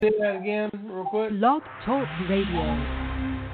Say that again, real quick. Blog Talk Radio.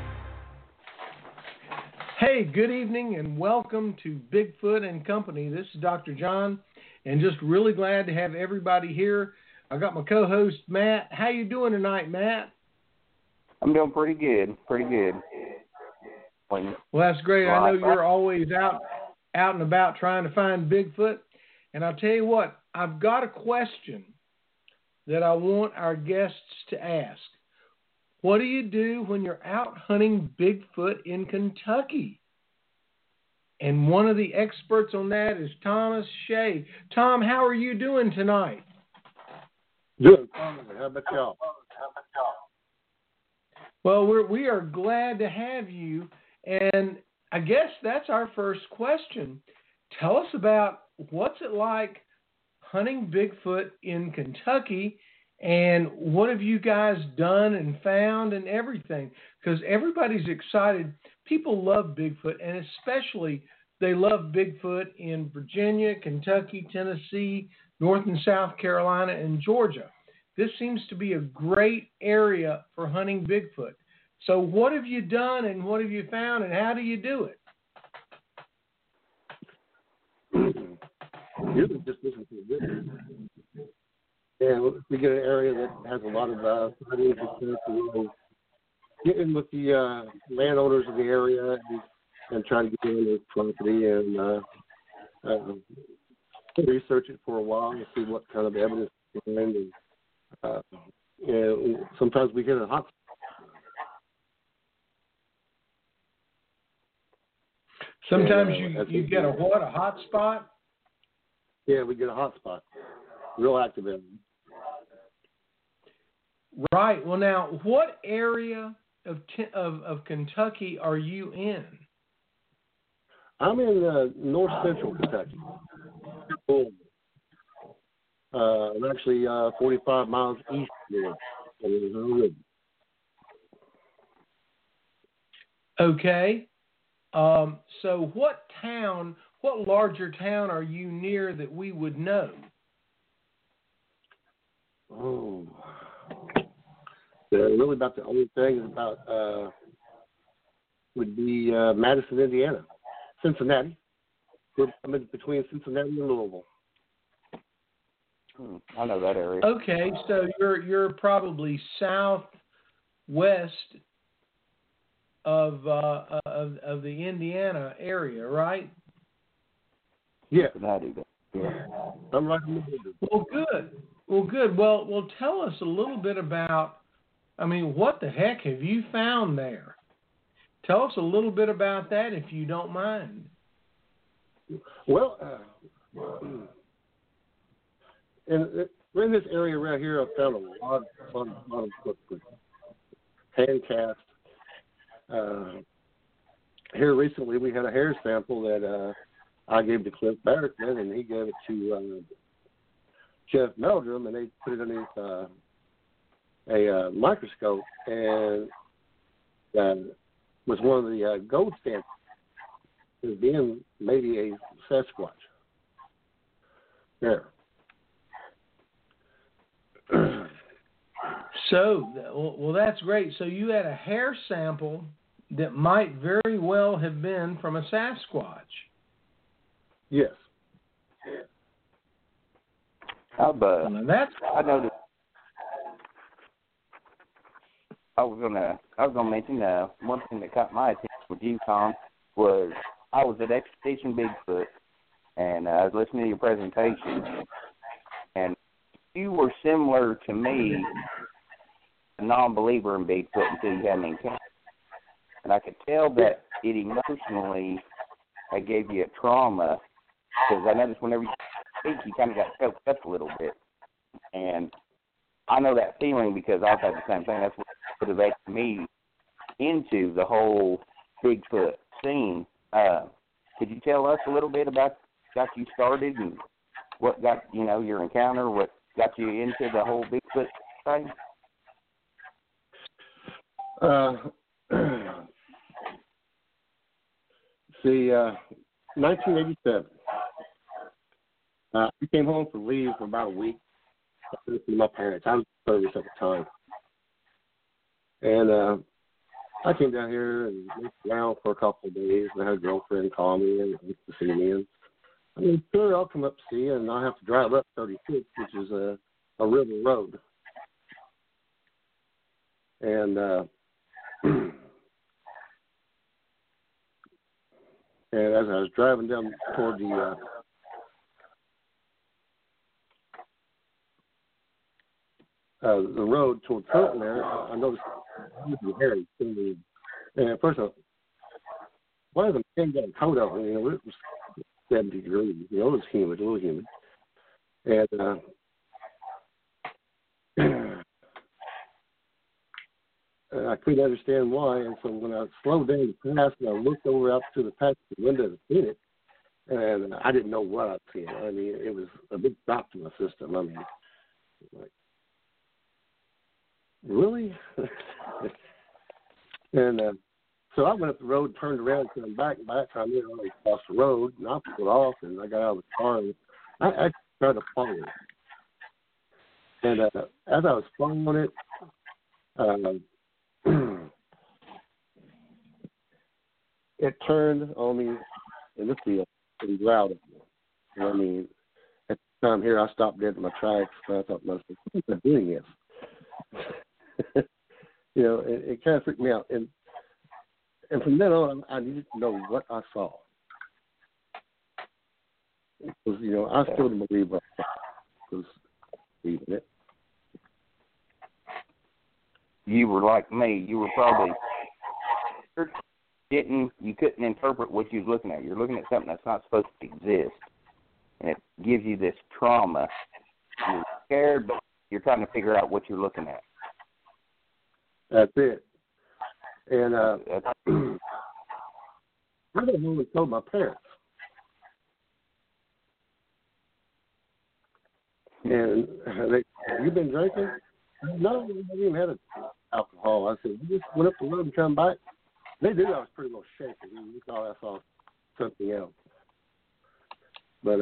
Hey, good evening and welcome to Bigfoot and Company. This is Dr. John, and just really glad to have everybody here. I got my co-host Matt. How you doing tonight, Matt? I'm doing pretty good. Well, that's great. I know you're always out and about trying to find Bigfoot. And I'll tell you what, I've got a question that I want our guests to ask. What do you do when you're out hunting Bigfoot in Kentucky? And one of the experts on that is Thomas Shea. Tom, how are you doing tonight? Good. How about y'all? Well, we are glad to have you. And I guess that's our first question. Tell us about what's it like hunting Bigfoot in Kentucky, and what have you guys done and found and everything? Because everybody's excited. People love Bigfoot, and especially they love Bigfoot in Virginia, Kentucky, Tennessee, North and South Carolina, and Georgia. This seems to be a great area for hunting Bigfoot. So what have you done and what have you found and how do you do it? Usually just listen to the video. And we get an area that has a lot of sightings and stuff. Get in with the landowners of the area and try to get in their property and research it for a while and see what kind of evidence we find. And sometimes we hit a hot spot. Sometimes you get a what? A hot spot? Yeah, we get a hot spot. Real active in. Right. Well, now, what area of Kentucky are you in? I'm in north central Kentucky. I'm actually 45 miles east of there. Okay. So what larger town are you near that we would know? Oh. Yeah, really about the only thing is about would be Madison, Indiana. Cincinnati. We're between Cincinnati and Louisville. I know that area. Okay, so you're probably southwest of the Indiana area, right? Yeah. Yeah. I'm right in the middle. Well, good. Well, tell us a little bit about, what the heck have you found there? Tell us a little bit about that if you don't mind. Well, we're in this area right here. I've found a lot of footprints, hand cast. Here recently, we had a hair sample that I gave to Cliff Barrickman, and he gave it to Jeff Meldrum, and they put it underneath a microscope, and was one of the gold standards as being maybe a Sasquatch. There. So, that's great. So you had a hair sample that might very well have been from a Sasquatch. Yes. I noticed. I was gonna mention one thing that caught my attention with you, Tom, was I was at Expedition Bigfoot, and I was listening to your presentation, and you were similar to me, a non-believer in Bigfoot until you had an encounter. And I could tell that it emotionally gave you a trauma, because I noticed whenever you speak, you kind of got choked up a little bit. And I know that feeling because I've had the same thing. That's what motivated me into the whole Bigfoot scene. Could you tell us a little bit about got you started and what got, your encounter, what got you into the whole Bigfoot thing? See, 1987. I came home for leave for about a week. I lived with my parents. I was in service at the time. And I came down here and looked around for a couple of days, and I had a girlfriend call me and wants to see me. And I mean, sure, I'll come up to see you, and I'll have to drive up 36, which is a river road. And and as I was driving down toward the road toward Fulton there, I noticed it was hairy. And at first, one of them came down coat over. You know, it was 70 degrees. You know, it was humid, a little humid. And I couldn't understand why. And so when I slowed down the pass and I looked over out to the passenger window to see it, and I didn't know what I was seeing. I mean, it was a big shock to my system. I mean, like, really? And so I went up the road, turned around, and came back. And by that time, I already crossed the road, and I pulled off, and I got out of the car, and I tried to follow it. And as I was following it, it turned on me, and this is pretty loud. I mean, at the time here, I stopped dead in my tracks, and I thought, what am I doing this? You know, it kind of freaked me out. And from then on, I needed to know what I saw. Because, you know, I still didn't believe what I was believing it. You were like me. You were probably you couldn't interpret what you was looking at. You're looking at something that's not supposed to exist, and it gives you this trauma. You're scared, but you're trying to figure out what you're looking at. That's it. And I don't know what told my parents. And they, have you been drinking? No, I haven't even had alcohol. I said, we just went up the road and come back. They knew I was pretty well shaken. We thought I saw something else. But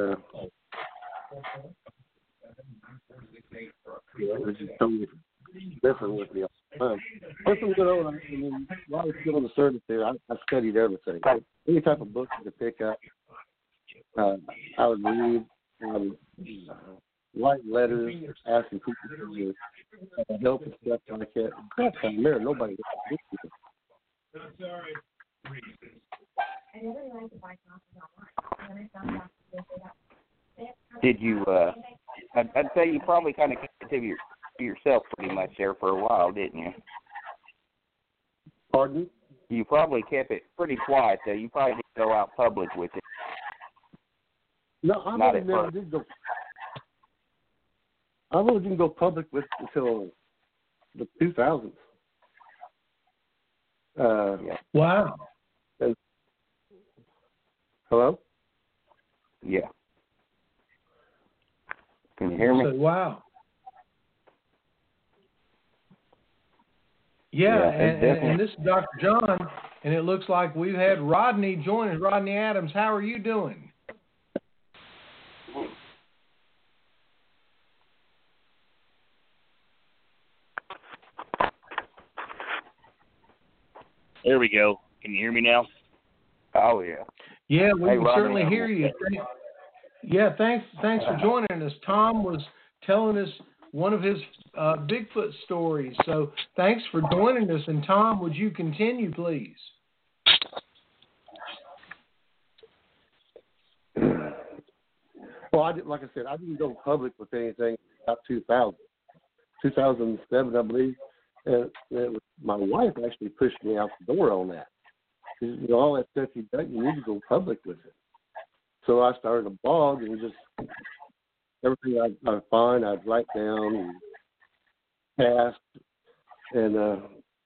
it was just totally different with me all the time. That's some good old. I mean, while I was still on the service there, I studied everything. Any type of book to pick up, I would read. Write letters asking people for help and stuff like that. That time there, nobody was Did you? I'd say you probably kind of kept it to yourself pretty much there for a while, didn't you? Pardon? You probably kept it pretty quiet, though. You probably didn't go out public with it. No, I never did go. I really didn't go public with until the 2000s. Yeah. Wow. Hello? Yeah. Can you hear me? Wow. Yeah, and this is Dr. John, and it looks like we've had Rodney join us. Rodney Adams, how are you doing? There we go. Can you hear me now? Oh, yeah. Yeah, we can Rodney, certainly hear you. Yeah, thanks for joining us. Tom was telling us one of his Bigfoot stories. So thanks for joining us. And Tom, would you continue, please? Well, like I said, I didn't go public with anything about 2007, I believe. And my wife actually pushed me out the door on that. You know, all that stuff you've done, you need to go public with it. So I started a blog, and just everything I'd find, I'd write down and pass. And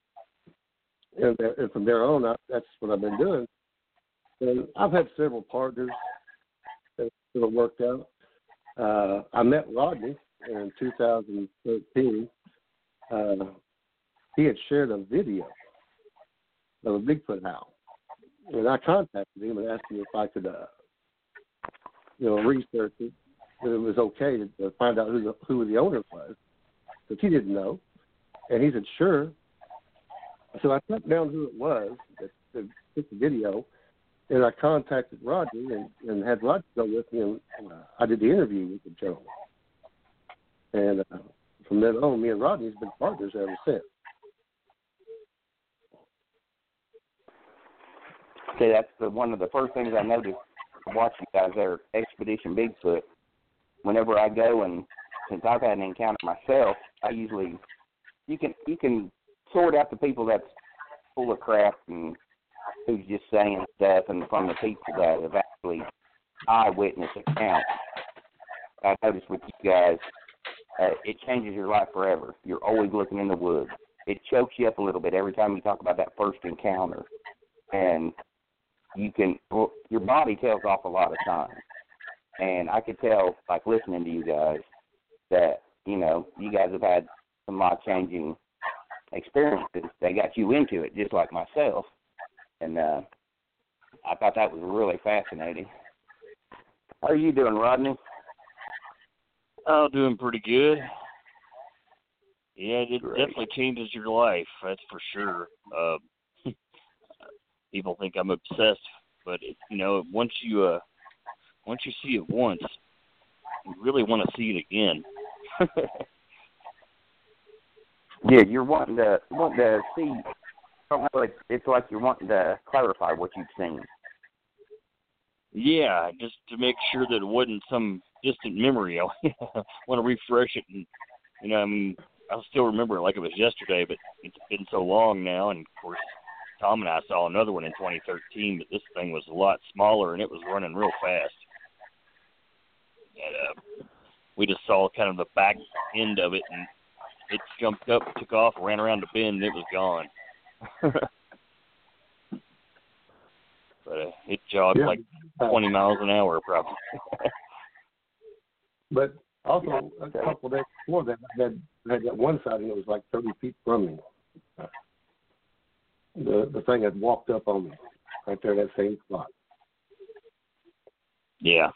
from there on, that's what I've been doing. And I've had several partners that have worked out. I met Rodney in 2013. He had shared a video of a Bigfoot owl, and I contacted him and asked him if I could, research it. If it was okay to find out who the owner was, because he didn't know. And he said, sure. So I tracked down who it was that took the video, and I contacted Rodney and had Rodney go with me, and I did the interview with the gentleman. And from then on, me and Rodney's been partners ever since. See, that's one of the first things I noticed watching you guys there, Expedition Bigfoot. Whenever I go, and since I've had an encounter myself, I usually you can sort out the people that's full of crap and who's just saying stuff, and from the people that have actually eyewitness accounts. I noticed with you guys, it changes your life forever. You're always looking in the woods. It chokes you up a little bit every time you talk about that first encounter, and your body tells off a lot of times. And I could tell, like listening to you guys, that you guys have had some life-changing experiences. They got you into it, just like myself. And I thought that was really fascinating. How are you doing, Rodney? Oh, doing pretty good. Yeah, it Great. definitely changes your life, that's for sure. People think I'm obsessed, but once you see it once, you really want to see it again. Yeah, you're wanting to see. I don't know, it's like you're wanting to clarify what you've seen. Yeah, just to make sure that it wasn't some distant memory. I want to refresh it, and I still remember it like it was yesterday, but it's been so long now. And of course, Tom and I saw another one in 2013, but this thing was a lot smaller and it was running real fast. And we just saw kind of the back end of it, and it jumped up, took off, ran around the bend, and it was gone. But it jogged like 20 miles an hour, probably. But also, a couple of days before that, I had that one sighting that was like 30 feet from me. The thing had walked up on me right there in that same spot. Yeah.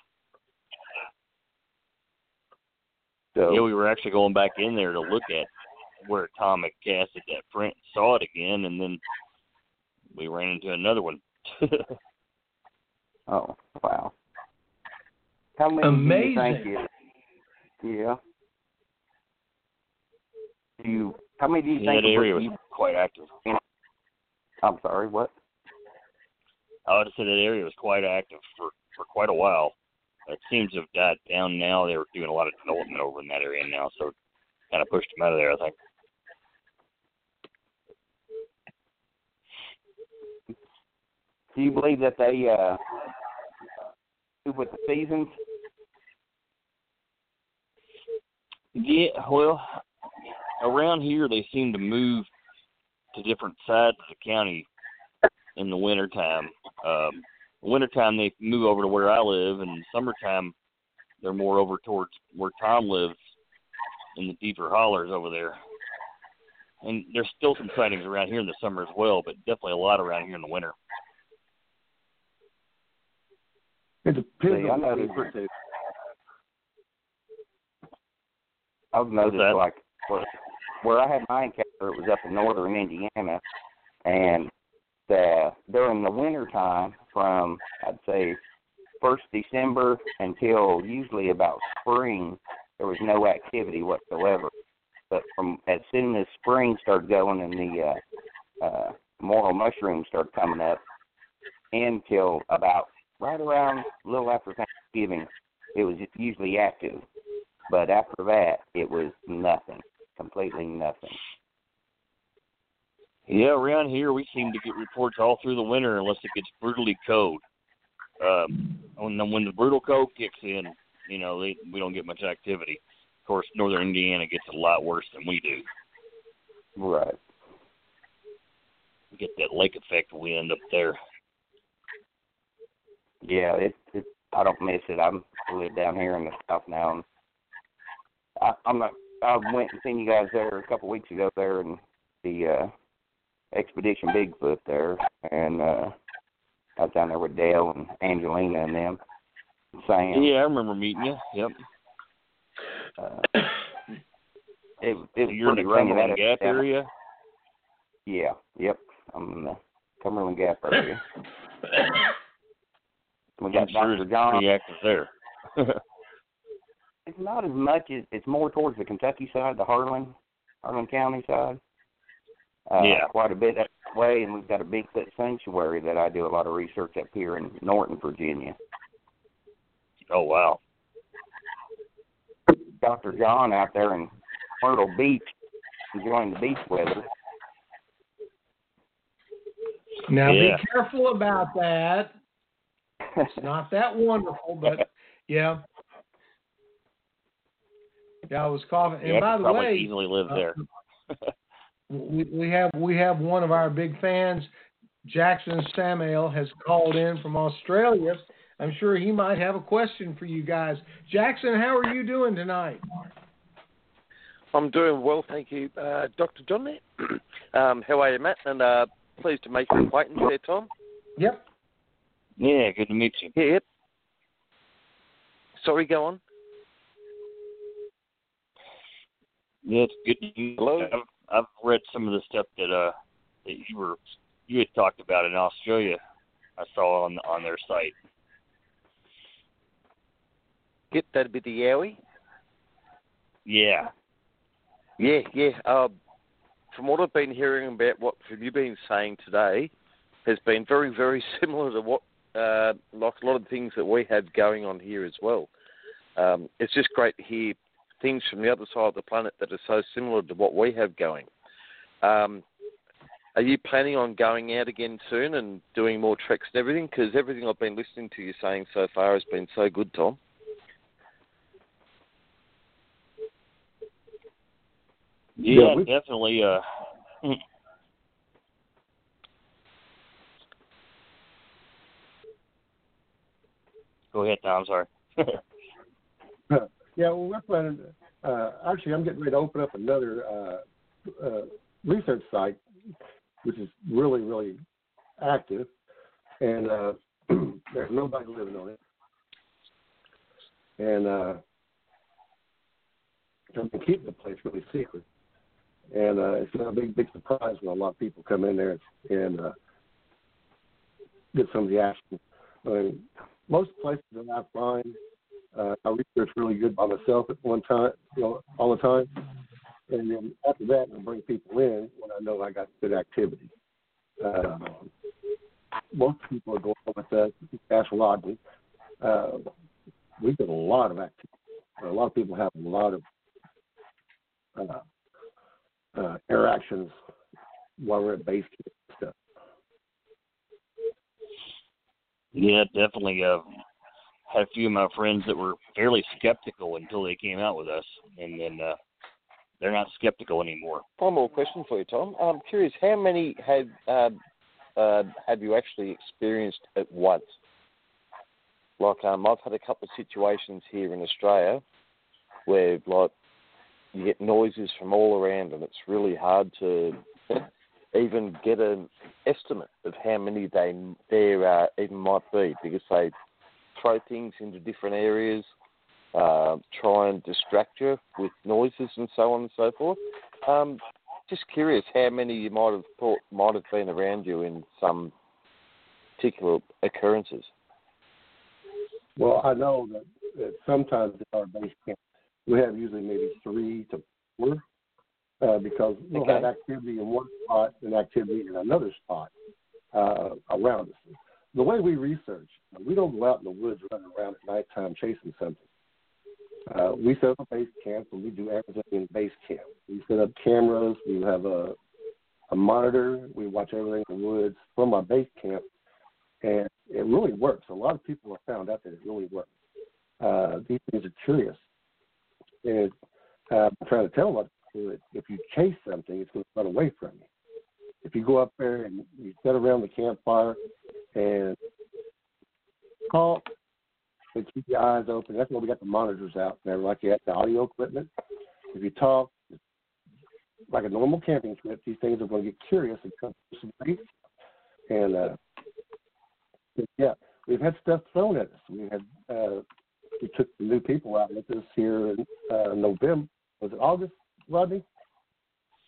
So, yeah, we were actually going back in there to look at where Tom had casted that print, saw it again, and then we ran into another one. Oh, wow. How many Amazing. do you think how many do you think that area was quite active. I'm sorry, what? I would say that area was quite active for quite a while. It seems to have died down now. They were doing a lot of development over in that area now, so it kind of pushed them out of there, I think. Do you believe that they move with the seasons? Yeah, well, around here they seem to move to different sides of the county in the wintertime. Wintertime they move over to where I live, and summertime they're more over towards where Tom lives in the deeper hollers over there. And there's still some sightings around here in the summer as well, but definitely a lot around here in the winter. It depends on I the too. I've noticed, like, where I had my encounter, it was up in northern Indiana, and during the winter time, from, I'd say, 1st December until usually about spring, there was no activity whatsoever. But from as soon as spring started going and the morel mushrooms started coming up, until about right around a little after Thanksgiving, it was usually active. But after that, it was nothing, completely nothing. Yeah, around here we seem to get reports all through the winter unless it gets brutally cold. When the brutal cold kicks in, we don't get much activity. Of course, northern Indiana gets a lot worse than we do. Right. We get that lake effect wind up there. Yeah, I don't miss it. I live down here in the south now, and I went and seen you guys there a couple of weeks ago there in the Expedition Bigfoot there, and I was down there with Dale and Angelina and them. Sam. Yeah, I remember meeting you. Yep. It was You're in the pretty rainy Cumberland Gap area? Yeah, yep. I'm in the Cumberland Gap area. We got Dr. John. Pretty active there. It's not as much as it's more towards the Kentucky side, the Harlan County side. Quite a bit that way, and we've got a Bigfoot sanctuary that I do a lot of research up here in Norton, Virginia. Oh, wow. Dr. John out there in Myrtle Beach enjoying the beach weather. Now be careful about that. It's not that wonderful, but yeah. Yeah, I was coughing. And by the way, easily live there. we have one of our big fans, Jackson Samail, has called in from Australia. I'm sure he might have a question for you guys. Jackson, how are you doing tonight? I'm doing well, thank you, Dr. John. How are you, Matt? And pleased to make your acquaintance there, Tom. Yep. Yeah, good to meet you. Yep. Sorry, go on. Yeah, it's good to meet you. I've read some of the stuff that you had talked about in Australia. I saw on their site. Yep, that'd be the Yowie. Yeah. Yeah. From what I've been hearing about what you've been saying today, has been very, very similar to what, like a lot of things that we have going on here as well. It's just great to hear things from the other side of the planet that are so similar to what we have going. Are you planning on going out again soon and doing more treks and everything? Because everything I've been listening to you saying so far has been so good, Tom. Yeah, definitely. Go ahead, Tom. Sorry. Yeah, well, we're planning. Actually, I'm getting ready to open up another research site, which is really, really active, and there's nobody living on it. And I've been keeping the place really secret. And it's been a big surprise when a lot of people come in there and get some of the action. I mean, most places that I find, I research really good by myself at one time, all the time. And then after that, I bring people in when I know I got good activity. Most people are going with astrologically. We get a lot of activity. A lot of people have a lot of interactions while we're at base camp and stuff. Yeah, definitely. Had a few of my friends that were fairly skeptical until they came out with us, and then they're not skeptical anymore. One more question for you, Tom. I'm curious, how many have you actually experienced at once? Like, I've had a couple of situations here in Australia where, like, you get noises from all around, and it's really hard to even get an estimate of how many there even might be, because they throw things into different areas, try and distract you with noises and so on and so forth. Just curious how many you might have thought might have been around you in some particular occurrences. Well, I know that sometimes at our base camp, we have usually maybe 3 to 4 because we'll have activity in one spot and activity in another spot around us. The way we research, we don't go out in the woods running around at nighttime chasing something. We set up a base camp and we do everything in base camp. We set up cameras. We have a monitor. We watch everything in the woods from our base camp, and it really works. A lot of people have found out that it really works. These things are curious. And I'm trying to tell a lot of people that if you chase something, it's going to run away from you. If you go up there and you sit around the campfire and talk and keep your eyes open, that's why we got the monitors out there, like you have the audio equipment. If you talk like a normal camping trip, these things are going to get curious and come to some base. And yeah, we've had stuff thrown at us. We took some new people out with us here in November. Was it August, Rodney?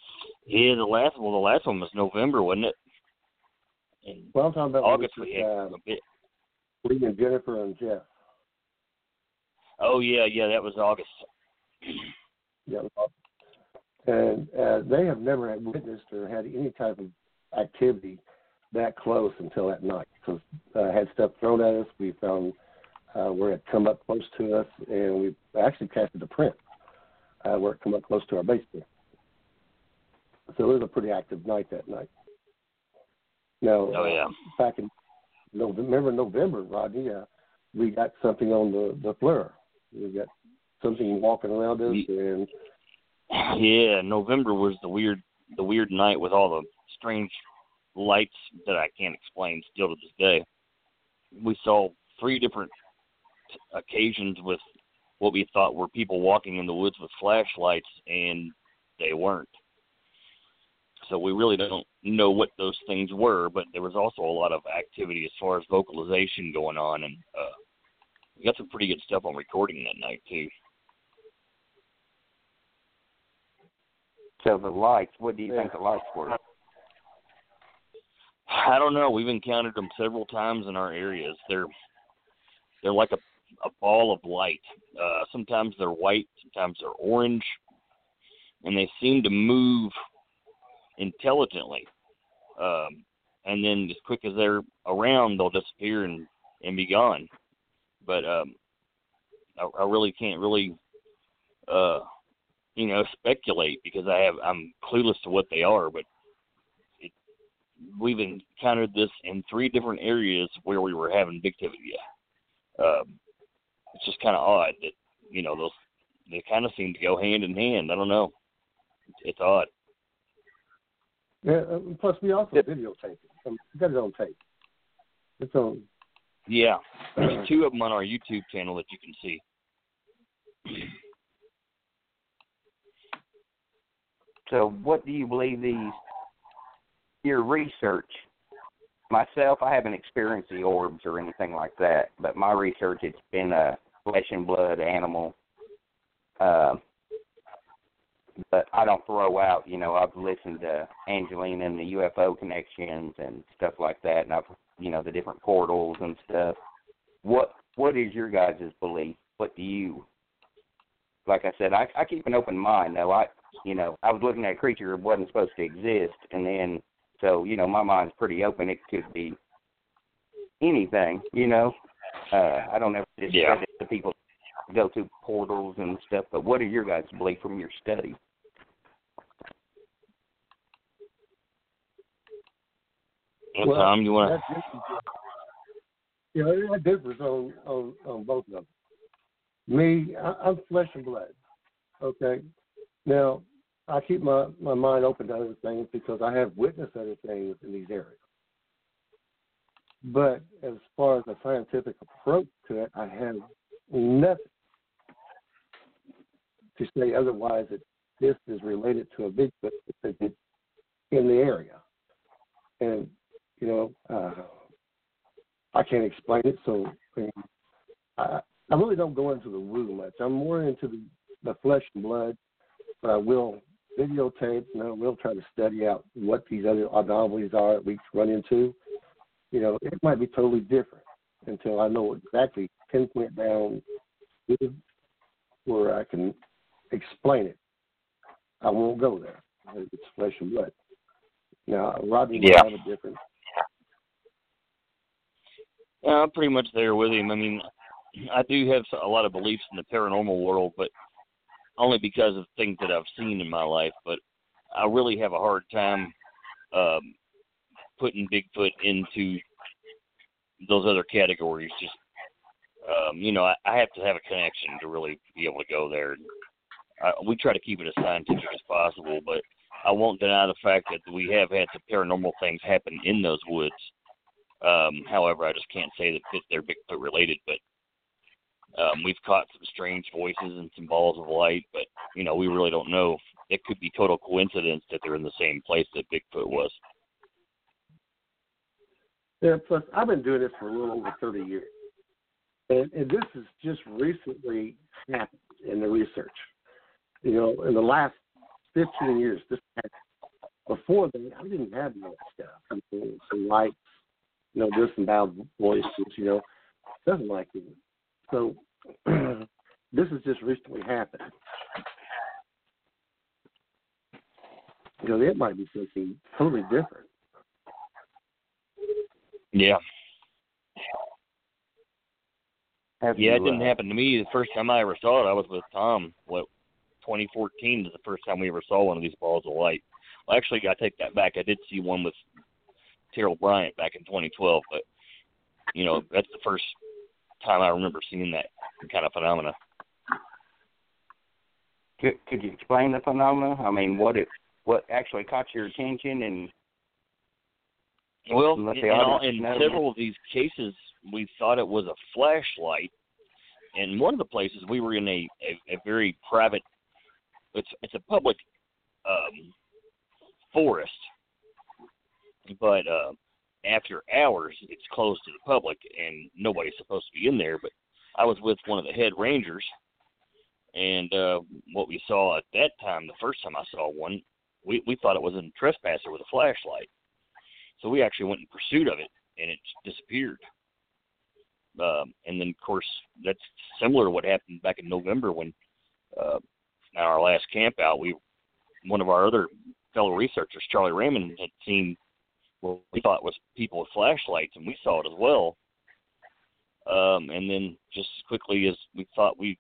Yeah, the last one was November, wasn't it? In Well, I'm talking about August we had a bit. Lee and Jennifer and Jeff. Oh yeah, that was August. Yeah, and they have never had witnessed or had any type of activity that close until that night. Because had stuff thrown at us, we found where it come up close to us, and we actually casted a print where it come up close to our base there. So it was a pretty active night that night. Now, back in November, Rodney, we got something on the FLIR. We got something walking around us, and yeah, November was the weird night with all the strange lights that I can't explain still to this day. We saw 3 different occasions with what we thought were people walking in the woods with flashlights, and they weren't. So we really don't know what those things were, but there was also a lot of activity as far as vocalization going on, and we got some pretty good stuff on recording that night, too. So the lights, what do you think the lights were? I don't know. We've encountered them several times in our areas. They're like a ball of light. Sometimes they're white, sometimes they're orange, and they seem to move intelligently. And then as quick as they're around, they'll disappear and be gone. But I really can't speculate because I'm clueless to what they are. But we've encountered this in 3 different areas where we were having big activity. It's just kind of odd that they kind of seem to go hand in hand. I don't know. It's odd. Yeah. Plus, we also videotape it. We got it on tape. It's on. Yeah, there's 2 of them on our YouTube channel that you can see. So what do you believe your research, myself, I haven't experienced the orbs or anything like that, but my research, it's been a flesh and blood animal. But I don't throw out, I've listened to Angelina and the UFO connections and stuff like that, and I've, the different portals and stuff. What is your guys' belief? What do you, like I said, I keep an open mind, though. I was looking at a creature that wasn't supposed to exist, and then, so, my mind's pretty open. It could be anything, I don't ever discredit the people who go through portals and stuff, but what are your guys' belief from your study? Well, Tom, you want to? That differs on both of them. Me, I'm flesh and blood. Okay. Now, I keep my mind open to other things because I have witnessed other things in these areas. But as far as a scientific approach to it, I have nothing to say otherwise that this is related to a Bigfoot that's in the area. And, I can't explain it, so I really don't go into the woo much. I'm more into the flesh and blood, but I will videotape and I will try to study out what these other anomalies are that we run into. It might be totally different until I know exactly, pinpoint down where I can explain it. I won't go there. It's flesh and blood. Now, Rodney might have a different. Yeah, I'm pretty much there with him. I mean, I do have a lot of beliefs in the paranormal world, but only because of things that I've seen in my life. But I really have a hard time putting Bigfoot into those other categories. Just, I have to have a connection to really be able to go there. We try to keep it as scientific as possible, but I won't deny the fact that we have had some paranormal things happen in those woods. However, I just can't say that they're Bigfoot related, but we've caught some strange voices and some balls of light, but, we really don't know. It could be total coincidence that they're in the same place that Bigfoot was. Yeah, plus, I've been doing this for a little over 30 years. And this has just recently happened in the research. In the last 15 years, this happened. before that, I didn't have that stuff. I mean, some lights, just some loud voices, nothing like that. So this has just recently happened. It might be something totally different. Yeah. Have Yeah, you, it didn't happen to me. The first time I ever saw it, I was with Tom. 2014 is the first time we ever saw one of these balls of light. Well, actually, I take that back. I did see one with Terrell Bryant back in 2012, but, that's the first time I remember seeing that kind of phenomena. Could you explain the phenomena? I mean, what actually caught your attention? And well, in several of these cases, we thought it was a flashlight. And one of the places we were in a very private, it's a public forest, but after hours it's closed to the public and nobody's supposed to be in there. But I was with one of the head rangers, and what we saw at that time, the first time I saw one, we thought it was a trespasser with a flashlight. So we actually went in pursuit of it, and it disappeared. And then, of course, that's similar to what happened back in November when, on our last camp out, one of our other fellow researchers, Charlie Raymond, had seen what we thought was people with flashlights, and we saw it as well. And then just as quickly as we thought they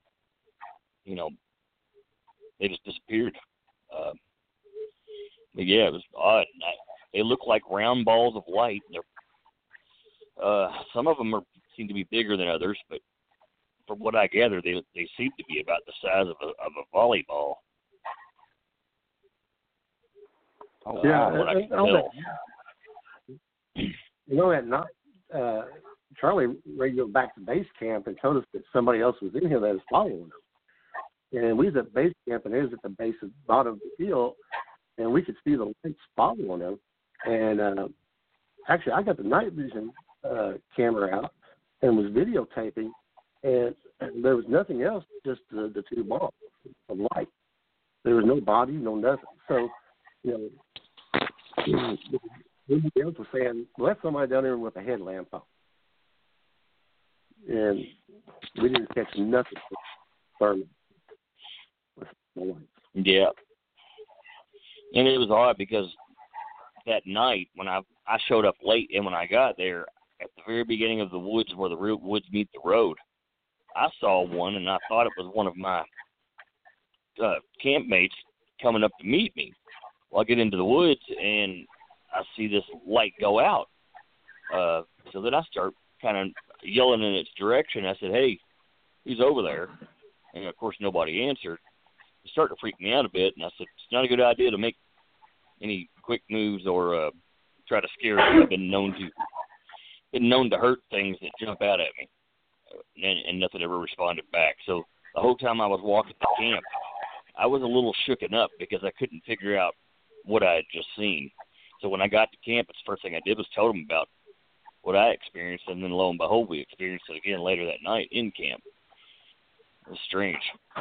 just disappeared. But yeah, it was odd. They look like round balls of light. Some of them seem to be bigger than others, but from what I gather, they seem to be about the size of a volleyball. Oh, yeah, what I can tell. At night, Charlie radioed back to base camp and told us that somebody else was in here that was following him. And we was at base camp, and it was at the base of the bottom of the field, and we could see the lights following him. And actually, I got the night vision camera out and was videotaping, and there was nothing else, just the two balls of light. There was no body, no nothing. So, everybody else was saying, well, that's somebody down there with a headlamp on. And we didn't catch nothing from the lights. Yeah. And it was odd because that night when I showed up late, and when I got there at the very beginning of the woods where the real woods meet the road, I saw one, and I thought it was one of my campmates coming up to meet me. Well, I get into the woods, and I see this light go out. So then I start kind of yelling in its direction. I said, "Hey, who's over there?" And, of course, nobody answered. It started to freak me out a bit, and I said, it's not a good idea to make any quick moves or try to scare them. I've been known to hurt things that jump out at me, and nothing ever responded back. So the whole time I was walking to camp, I was a little shooken up because I couldn't figure out what I had just seen. So when I got to camp, the first thing I did was tell them about what I experienced, and then lo and behold, we experienced it again later that night in camp. It was strange.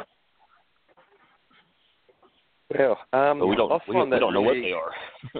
Well, but we don't know what they are.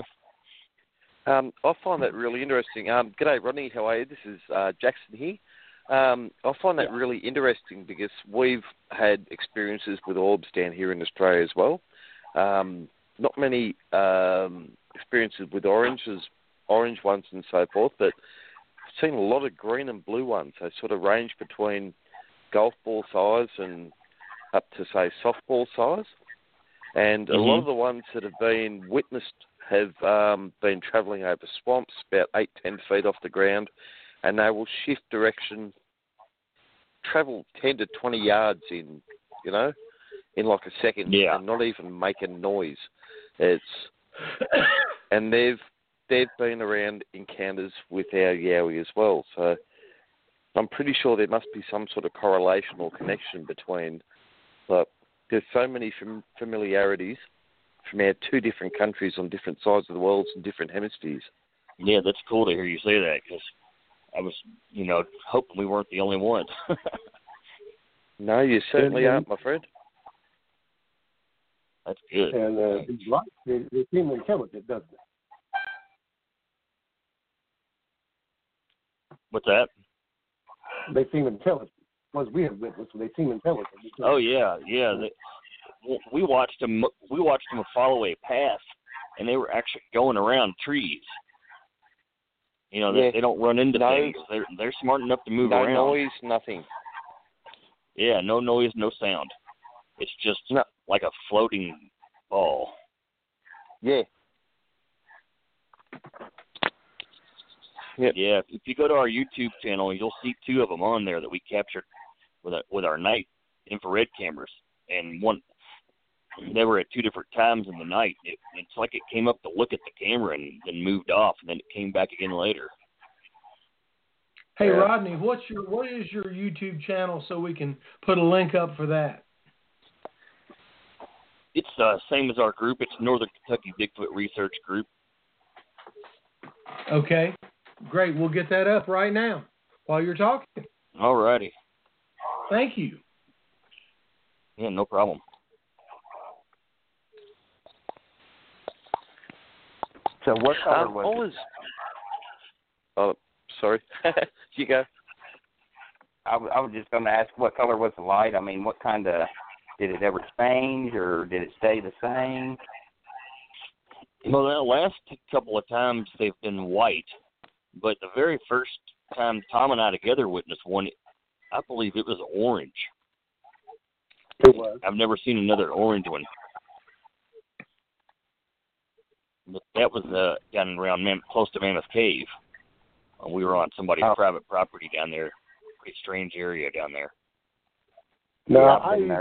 I find that really interesting. G'day, Rodney. How are you? This is Jackson here. I find that really interesting because we've had experiences with orbs down here in Australia as well. Not many experiences with orange ones and so forth, but I've seen a lot of green and blue ones. They sort of range between golf ball size and up to, say, softball size. And a lot of the ones that have been witnessed have been travelling over swamps about 8-10 feet off the ground, and they will shift direction, travel 10 to 20 yards in like a second, and not even make a noise. And they've been around encounters with our Yowie as well. So I'm pretty sure there must be some sort of correlation or connection between. But there's so many familiarities from our two different countries on different sides of the world and different hemispheres. Yeah, that's cool to hear you say that, because I was, hoping we weren't the only ones. No, you certainly aren't, my friend. That's good. And these lights, they seem intelligent, doesn't it? What's that? They seem intelligent. Ones we have witnessed, they seem intelligent. Oh yeah. We watched them. We watched them follow a path, and they were actually going around trees. You know, they don't run into things. They're smart enough to move around. No noise, nothing. Yeah, no noise, no sound. It's just like a floating ball. Yeah. Yep. Yeah, if you go to our YouTube channel, you'll see 2 of them on there that we captured with our night infrared cameras, and they were at 2 different times in the night. It's like it came up to look at the camera and then moved off, and then it came back again later. Hey, Rodney, what is your YouTube channel so we can put a link up for that? It's same as our group. It's Northern Kentucky Bigfoot Research Group. Okay, great. We'll get that up right now while you're talking. All righty. Thank you. Yeah, no problem. So what color was it? Oh, sorry. You go. I was just going to ask, what color was the light? I mean, what kind of, did it ever change, or did it stay the same? Well, the last couple of times they've been white, but the very first time Tom and I together witnessed one, I believe it was orange. It was. I've never seen another orange one. But that was down around close to Mammoth Cave. We were on somebody's private property down there. Pretty strange area down there. No,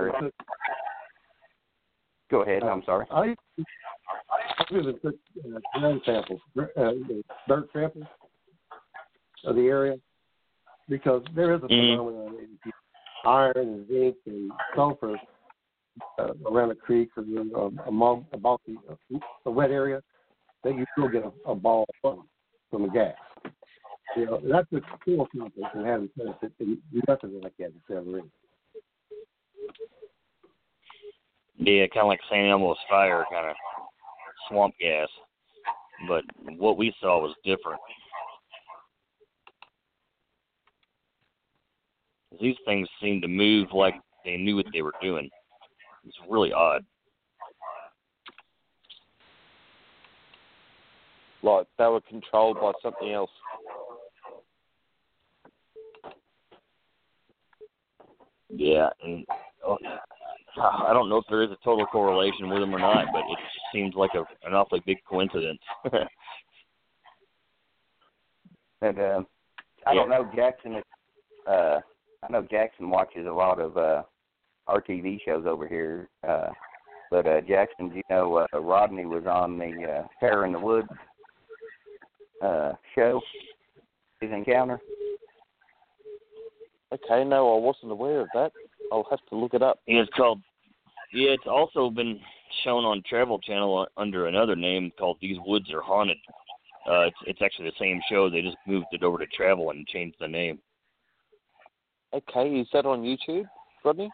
Go ahead. I'm sorry. I even took ground samples, dirt samples of the area, because there is a phenomenon in iron and zinc and sulfur around a creek or a wet area that you still get a ball from a gas. You know, that's the cool something and having nothing like that to ever in. Yeah, kind of like St. Elmo's fire, kind of swamp gas. But what we saw was different. These things seemed to move like they knew what they were doing. It's really odd. Like they were controlled by something else. Yeah, and I don't know if there is a total correlation with them or not, but it just seems like an awfully big coincidence. But I don't know, Jackson. I know Jackson watches a lot of RTV shows over here. But Jackson, do you know Rodney was on the Terror in the Woods show, his encounter? Okay, no, I wasn't aware of that. I'll have to look it up. It's also been shown on Travel Channel under another name called These Woods Are Haunted. It's actually the same show. They just moved it over to Travel and changed the name. Okay, is that on YouTube, Rodney?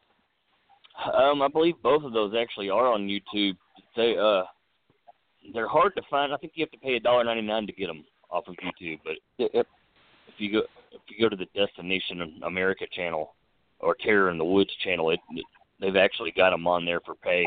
I believe both of those actually are on YouTube. They're hard to find. I think you have to pay $1.99 to get them off of YouTube. But Yep. if you go to the Destination America channel or Terror in the Woods channel, they've actually got them on there for pay.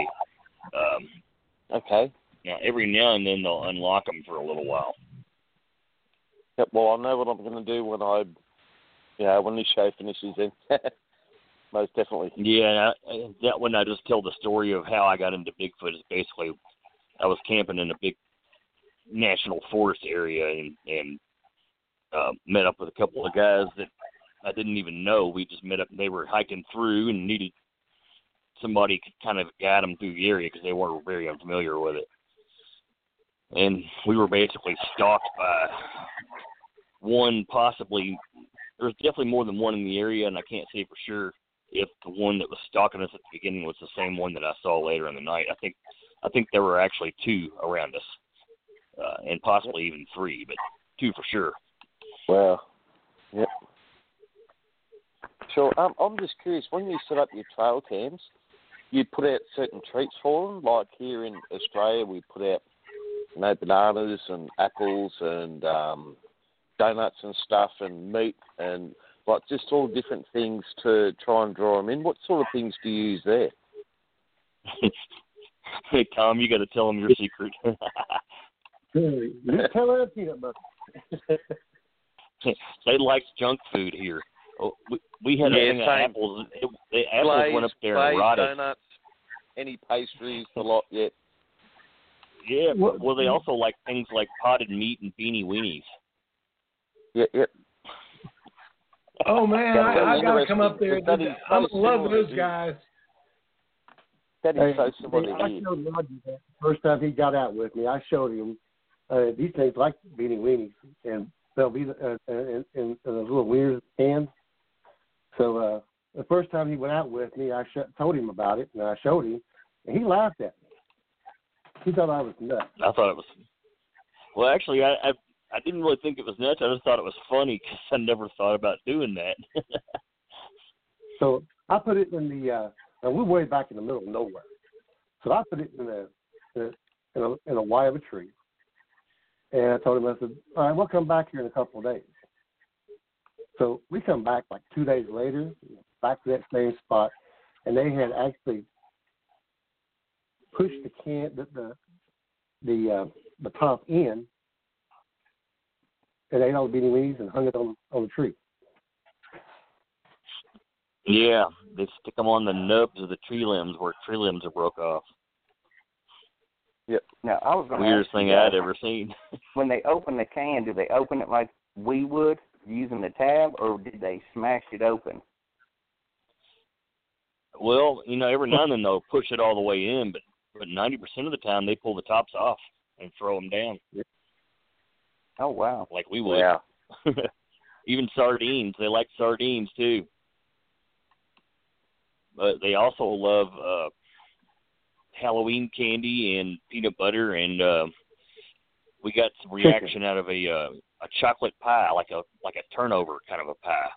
Okay. Now every now and then they'll unlock them for a little while. Yep. Well, I know what I'm going to do when this show finishes. Then most definitely. Yeah, that one I just tell the story of how I got into Bigfoot. Is basically I was camping in a big national forest area and met up with a couple of guys that I didn't even know. We just met up. They were hiking through and needed somebody to kind of guide them through the area because they weren't very unfamiliar with it. And we were basically stalked by one, possibly. There's definitely more than one in the area, and I can't say for sure if the one that was stalking us at the beginning was the same one that I saw later in the night. I think there were actually 2 around us, and possibly even 3, but 2 for sure. Well, yep. Sure. I'm just curious, when you set up your trail cams, you put out certain treats for them. Like here in Australia, we put out bananas and apples and donuts and stuff and meat and like just all different things to try and draw them in. What sort of things do you use there? Hey, Tom, you got to tell them your secret. You tell her peanut butter. They like junk food here. Oh, we had a thing of apples. The apples went up there and rotted. Donuts, any pastries, a lot yet. Yeah, well, they also like things like potted meat and beanie weenies. Yep. Oh, man, I got to come up there. I love those guys. That is so similar to I showed Roger that first time he got out with me. I showed him these things like beanie weenies, and they'll be in those little weird cans. So the first time he went out with me, I told him about it, and I showed him, and he laughed at me. He thought I was nuts. I thought it was. Well, actually, I didn't really think it was nuts. I just thought it was funny because I never thought about doing that. So I put it in the. And we're way back in the middle of nowhere, so I put it in a Y of a tree, and I told him, I said, "All right, we'll come back here in a couple of days." So we come back like 2 days later, back to that same spot, and they had actually pushed the can, the top in, and ate all the beanie weenies and hung it on the tree. Yeah, they stick them on the nubs of the tree limbs where tree limbs are broke off. Yep. Now, I was going to weirdest thing I'd ever seen. When they open the can, do they open it like we would using the tab, or did they smash it open? Well, every now and then they'll push it all the way in, but 90% of the time they pull the tops off and throw them down. Oh, wow. Like we would. Yeah. Even sardines. They like sardines, too. But they also love Halloween candy and peanut butter, and we got some reaction out of a chocolate pie, like a turnover kind of a pie.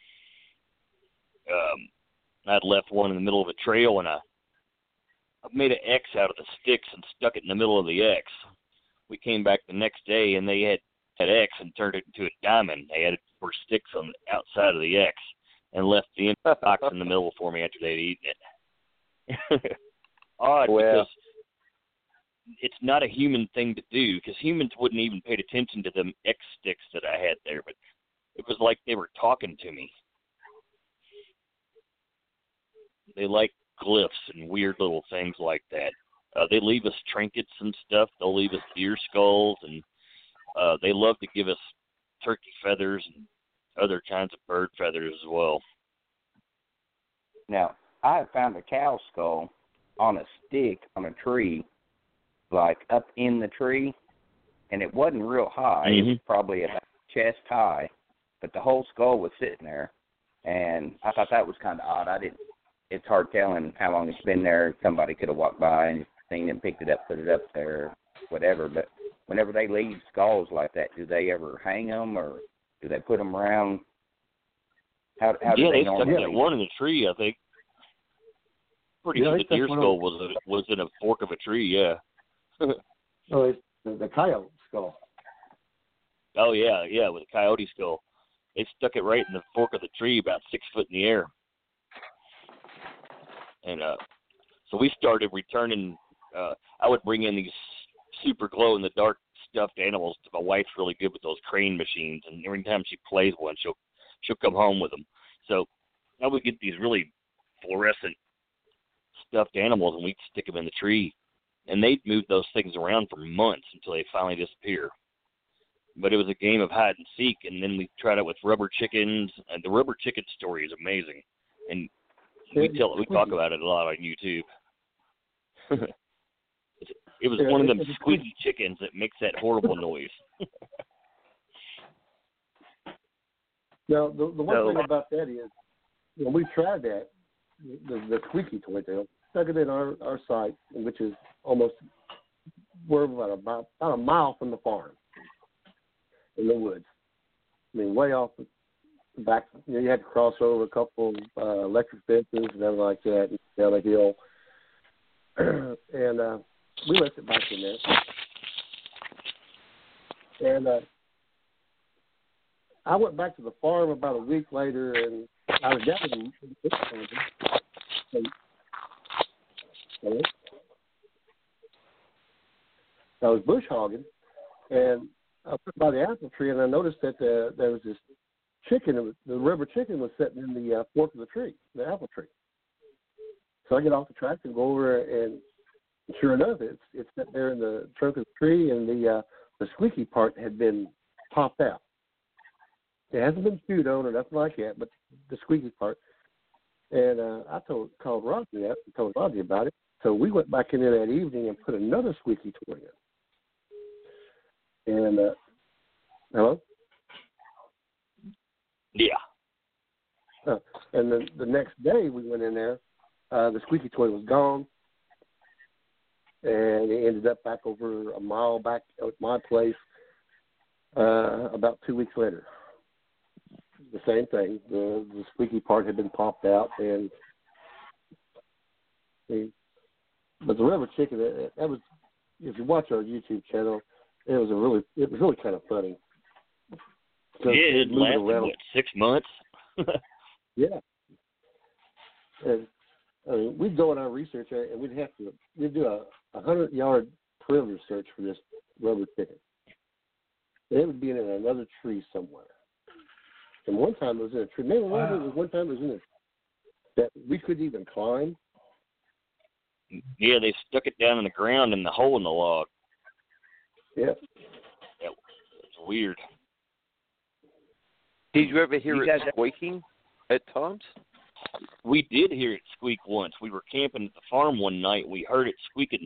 I'd left one in the middle of a trail, and I made an X out of the sticks and stuck it in the middle of the X. We came back the next day, and they had that X and turned it into a diamond. They had 4 sticks on the outside of the X and left the empty box in the middle for me after they'd eaten it. Odd, because it's not a human thing to do, because humans wouldn't even paid attention to them X sticks that I had there, but it was like they were talking to me. They like glyphs and weird little things like that. They leave us trinkets and stuff. They'll leave us deer skulls, and they love to give us turkey feathers and other kinds of bird feathers as well. Now, I have found a cow skull on a stick on a tree, like up in the tree, and it wasn't real high. Mm-hmm. It was probably about chest high, but the whole skull was sitting there, and I thought that was kind of odd. It's hard telling how long it's been there. Somebody could have walked by and seen it, picked it up, put it up there, whatever. But whenever they leave skulls like that, do they ever hang them, or do they put them around? How do they stuck normally? that one in the tree, I think. Pretty sure the deer skull was in a fork of a tree, yeah. So it's the coyote skull. Oh, yeah, with a coyote skull. They stuck it right in the fork of the tree about 6 foot in the air. And so we started returning. I would bring in these super glow-in-the-dark stuffed animals. My wife's really good with those crane machines, and every time she plays one, she'll come home with them. So I would get these really fluorescent stuffed animals, and we'd stick them in the tree. And they'd move those things around for months until they finally disappear. But it was a game of hide and seek, and then we tried it with rubber chickens. And the rubber chicken story is amazing. And we talk about it a lot on YouTube. It was one of them squeaky chickens that makes that horrible noise. Now, the one thing about that is, when we tried that, the squeaky toy tail, stuck it in our site, which is almost, we're about a mile from the farm, in the woods. I mean, way off the back. You had to cross over a couple electric fences and everything like that, down a hill. and we left it back in there. And I went back to the farm about a week later, and I was down in the I was bush hogging, and I went by the apple tree, and I noticed that there was this chicken. The rubber chicken was sitting in the fork of the tree, the apple tree. So I get off the tractor and go over, and sure enough, it's sitting there in the trunk of the tree, and the squeaky part had been popped out. It hasn't been chewed on or nothing like that, but the squeaky part. And I called Roger up and told Roger about it. So we went back in there that evening and put another squeaky toy in. And hello? Yeah. And then the next day we went in there, the squeaky toy was gone, and it ended up back over a mile back at my place about 2 weeks later. The same thing. The squeaky part had been popped out, but the rubber chicken, that was, if you watch our YouTube channel, it was really kind of funny. Yeah, it lasted 6 months. Yeah. And I mean, we'd go on our research, and we'd do a 100-yard perimeter search for this rubber chicken. And it would be in another tree somewhere. And one time it was in a tree. Maybe one time it was in a that we couldn't even climb. Yeah, they stuck it down in the ground in the hole in the log. Yeah. It's weird. Did you ever hear it squeaking at times? We did hear it squeak once. We were camping at the farm one night. We heard it squeaking.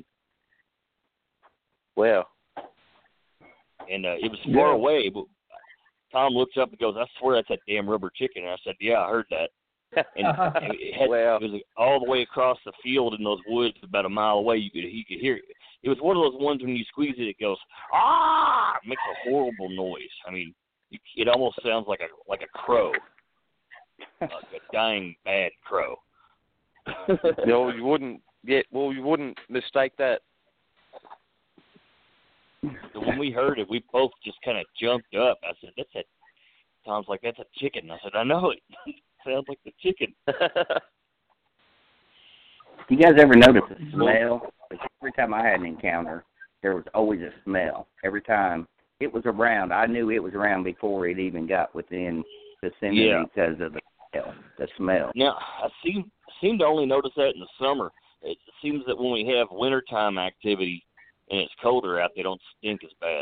Wow. And it was far away, but Tom looks up and goes, "I swear that's that damn rubber chicken." And I said, "Yeah, I heard that." And it was all the way across the field in those woods, about a mile away. You could hear it. It was one of those ones when you squeeze it, it goes ah, it makes a horrible noise. I mean, it almost sounds like a crow, like a dying bad crow. No, you wouldn't. Yeah, well, you wouldn't mistake that. So when we heard it, we both just kind of jumped up. I said, "That's a." Tom's like, "That's a chicken." I said, "I know it. Sounds like the chicken." You guys ever notice the smell? Every time I had an encounter, there was always a smell. Every time it was around, I knew it was around before it even got within vicinity because of the smell. Now, I seem to only notice that in the summer. It seems that when we have wintertime activity and it's colder out, they don't stink as bad.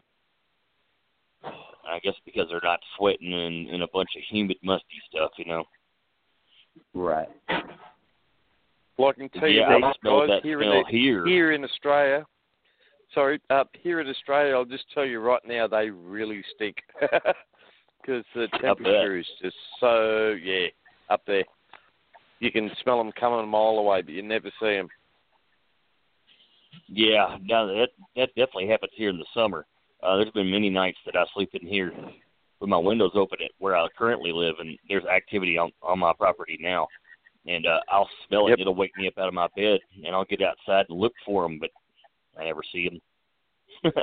I guess because they're not sweating in a bunch of humid, musty stuff, you know. Right. Well, I can tell you that, guys, here in Australia. Sorry, here in Australia, I'll just tell you right now, they really stink because the temperature is just so up there. You can smell them coming a mile away, but you never see them. Yeah, no, that definitely happens here in the summer. There's been many nights that I sleep in here with my windows open at where I currently live, and there's activity on my property now. And I'll smell it. Yep. It'll wake me up out of my bed, and I'll get outside and look for them, but I never see them.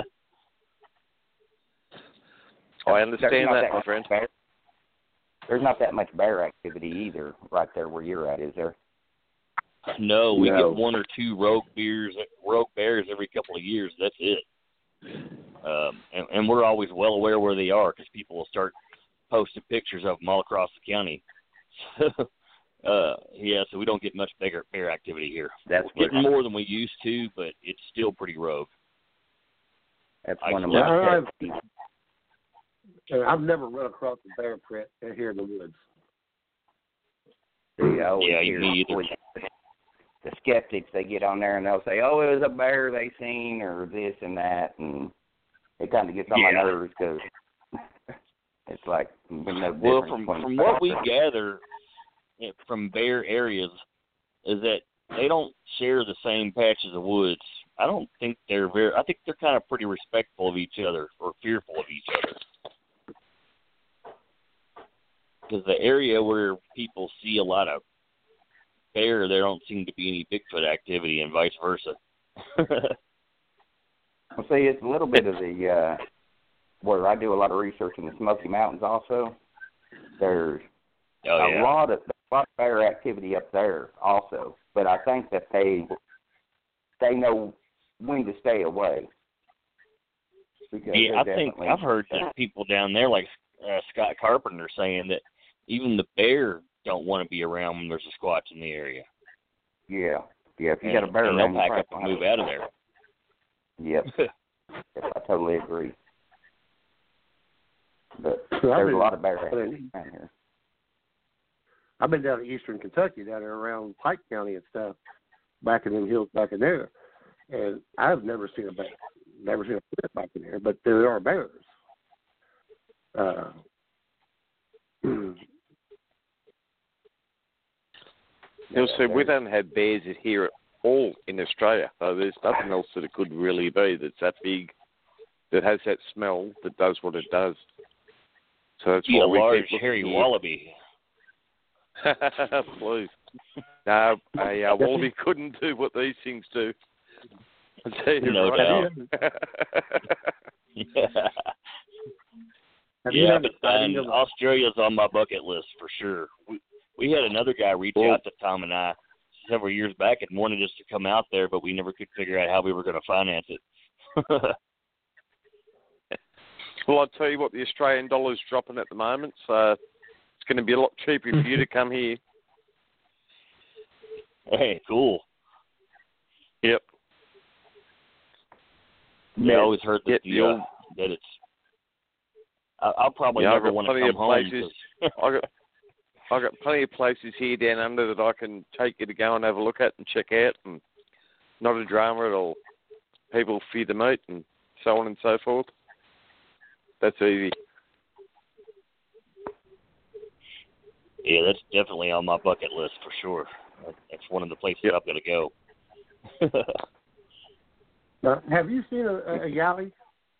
I understand that, my friend. There's not that much bear activity either right there where you're at, is there? No, we get one or two rogue bears every couple of years. That's it. And we're always well aware where they are because people will start posting pictures of them all across the county. So we don't get much bigger bear activity here. That's getting more than we used to, but it's still pretty rogue. That's one of my I've never run across a bear print here in the woods. Me either. The skeptics, they get on there and they'll say, "Oh, it was a bear they seen," or this and that, and it kind of gets on my nerves because it's like no difference. Well, from what we gather from bear areas is that they don't share the same patches of woods. I don't think I think they're kind of pretty respectful of each other or fearful of each other. Because the area where people see a lot of bear, there don't seem to be any Bigfoot activity, and vice versa. Well, see, it's a little bit of the where I do a lot of research in the Smoky Mountains. Also, there's a lot of bear activity up there, also. But I think that they know when to stay away. Yeah, I think I've heard that people down there, like Scott Carpenter, saying that even the bear don't want to be around when there's a Squatch in the area. Yeah. If you got a bear around, they'll pack up and move out of there. Yep. Yes, I totally agree. But there's a lot of bear activity around here. I've been down in eastern Kentucky, down there around Pike County and stuff, back in them hills back in there, and I've never seen a bear, never seen a bear back in there, but there are bears. You'll see, we don't have bears here at all in Australia. So there's nothing else that it could really be that's that big, that has that smell, that does what it does. So that's why a we large keep hairy here. wallaby. Please. No, a wallaby couldn't do what these things do. I'll tell you No right doubt. now. Yeah, but Australia's on my bucket list for sure. We had another guy reach out to Tom and I several years back and wanted us to come out there, but we never could figure out how we were going to finance it. Well, I'll tell you what, the Australian dollar's dropping at the moment, so it's going to be a lot cheaper for you to come here. Hey, cool. Yep. Yeah, I always heard that, that it's... I'll probably never want to come home. I've got plenty of places here down under that I can take you to go and have a look at and check out, and not a drama at all. People for you to meet and so on and so forth. That's easy. Yeah, that's definitely on my bucket list for sure. That's one of the places I'm going to go. Have you seen a Yowie?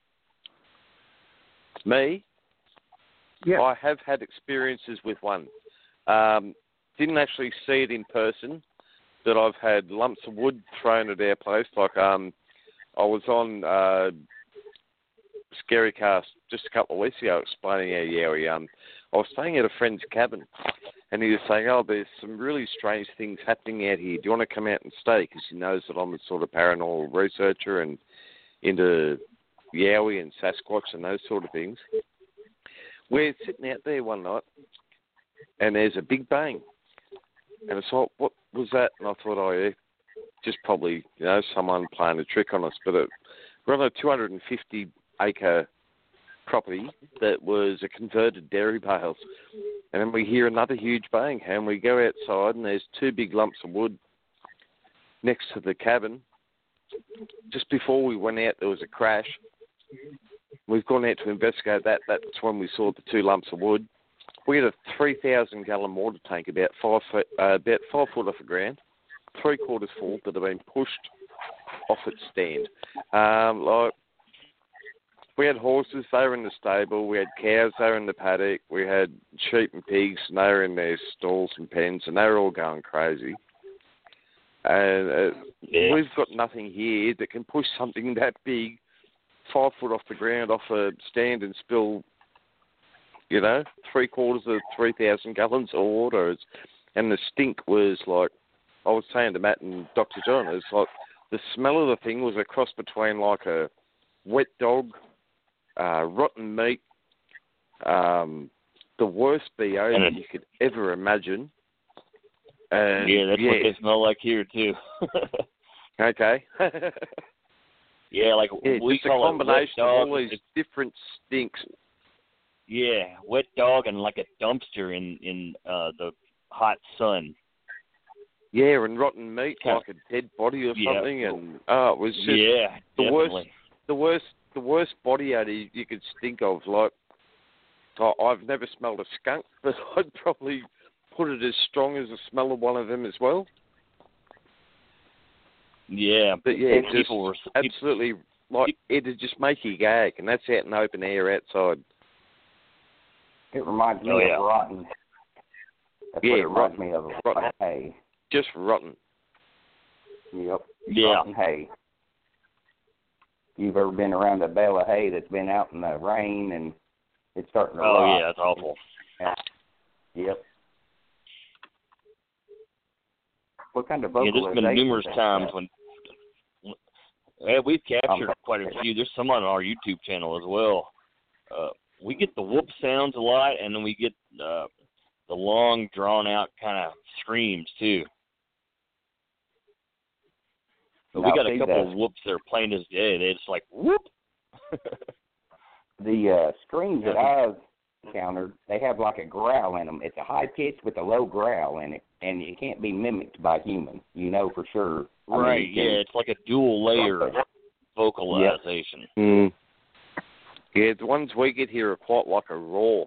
Me? Yeah. I have had experiences with one. Didn't actually see it in person, but I've had lumps of wood thrown at our place. Like I was on Scary Cast just a couple of weeks ago explaining our Yowie. I was staying at a friend's cabin, and he was saying, there's some really strange things happening out here. Do you want to come out and stay? Because he knows that I'm a sort of paranormal researcher and into Yowie and Sasquatch and those sort of things. We're sitting out there one night, and there's a big bang. And I thought, what was that? And I thought, yeah, just probably, someone playing a trick on us. But we're on a 250-acre property that was a converted dairy bales. And then we hear another huge bang, and we go outside, and there's two big lumps of wood next to the cabin. Just before we went out, there was a crash. We've gone out to investigate that. That's when we saw the two lumps of wood. We had a 3,000-gallon water tank about 5 foot off the ground, 3/4 full, that had been pushed off its stand. We had horses, they were in the stable. We had cows, they were in the paddock. We had sheep and pigs, and they were in their stalls and pens, and they were all going crazy. And we've got nothing here that can push something that big 5 foot off the ground, off a stand, and spill, 3/4 of 3,000 gallons of water. And the stink was like, I was saying to Matt and Dr. John, it's like the smell of the thing was a cross between like a wet dog, rotten meat, the worst BO that you could ever imagine. And that's what they smell like here too. Okay. Yeah, like we just call a combination it of all these different stinks. Yeah, wet dog and like a dumpster in the hot sun. Yeah, and rotten meat, like a dead body or something, and it was just the worst body odor you could think of. Like, I've never smelled a skunk, but I'd probably put it as strong as the smell of one of them as well. Yeah, but people were absolutely like it'd just make you gag, and that's out in open air outside. It reminds me of rotten. That's what it reminds me of. Rotten hay. Just rotten. Yep. Yeah. Rotten hay. You've ever been around a bale of hay that's been out in the rain and it's starting to rot? Oh, yeah, it's awful. Yep. What kind of Yeah, vocalization? there's been numerous times when we've captured quite a sorry. few. There's some on our YouTube channel as well. We get the whoop sounds a lot, and then we get the long, drawn-out kind of screams, too. But we got a couple of whoops that are plain as day. They're just like, whoop! The screams that I've encountered, they have like a growl in them. It's a high pitch with a low growl in it, and it can't be mimicked by humans. You know for sure. Right, yeah, it's like a dual layer vocalization. Yep. Mm. Yeah, the ones we get here are quite like a roar.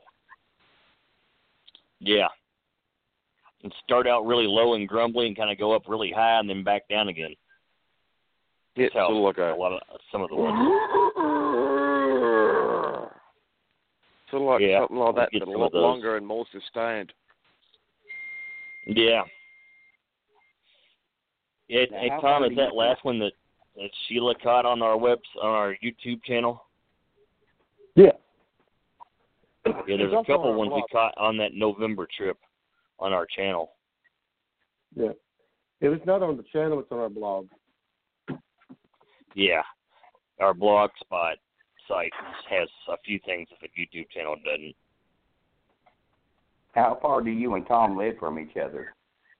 Yeah. And start out really low and grumbly and kind of go up really high and then back down again. Yeah, it's sort of like a lot of some of the ones. Sort of like something like that, but a lot those. longer and more sustained. Yeah. Yeah, hey, Tom, is that last one that Sheila caught on our YouTube channel? Yeah. Yeah, there's a couple ones we caught on that November trip on our channel. Yeah. If it's not on the channel, it's on our blog. Yeah. Our blog spot site has a few things that the YouTube channel doesn't. How far do you and Tom live from each other?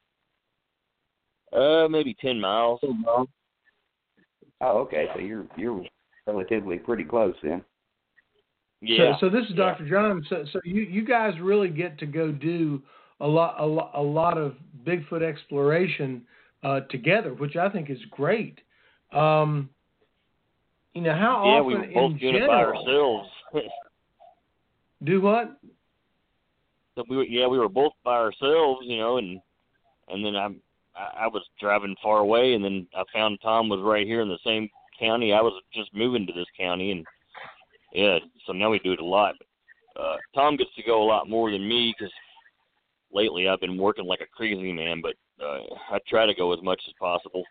Maybe 10 miles. Oh, okay. So you're relatively pretty close then. Yeah. So this is Dr. John. So you guys really get to go do a lot of Bigfoot exploration together, which I think is great. How often we were both doing it by ourselves. Do what? So we were both by ourselves, and then I was driving far away, and then I found Tom was right here in the same county. I was just moving to this county, and yeah, so now we do it a lot. But Tom gets to go a lot more than me because lately I've been working like a crazy man, but I try to go as much as possible.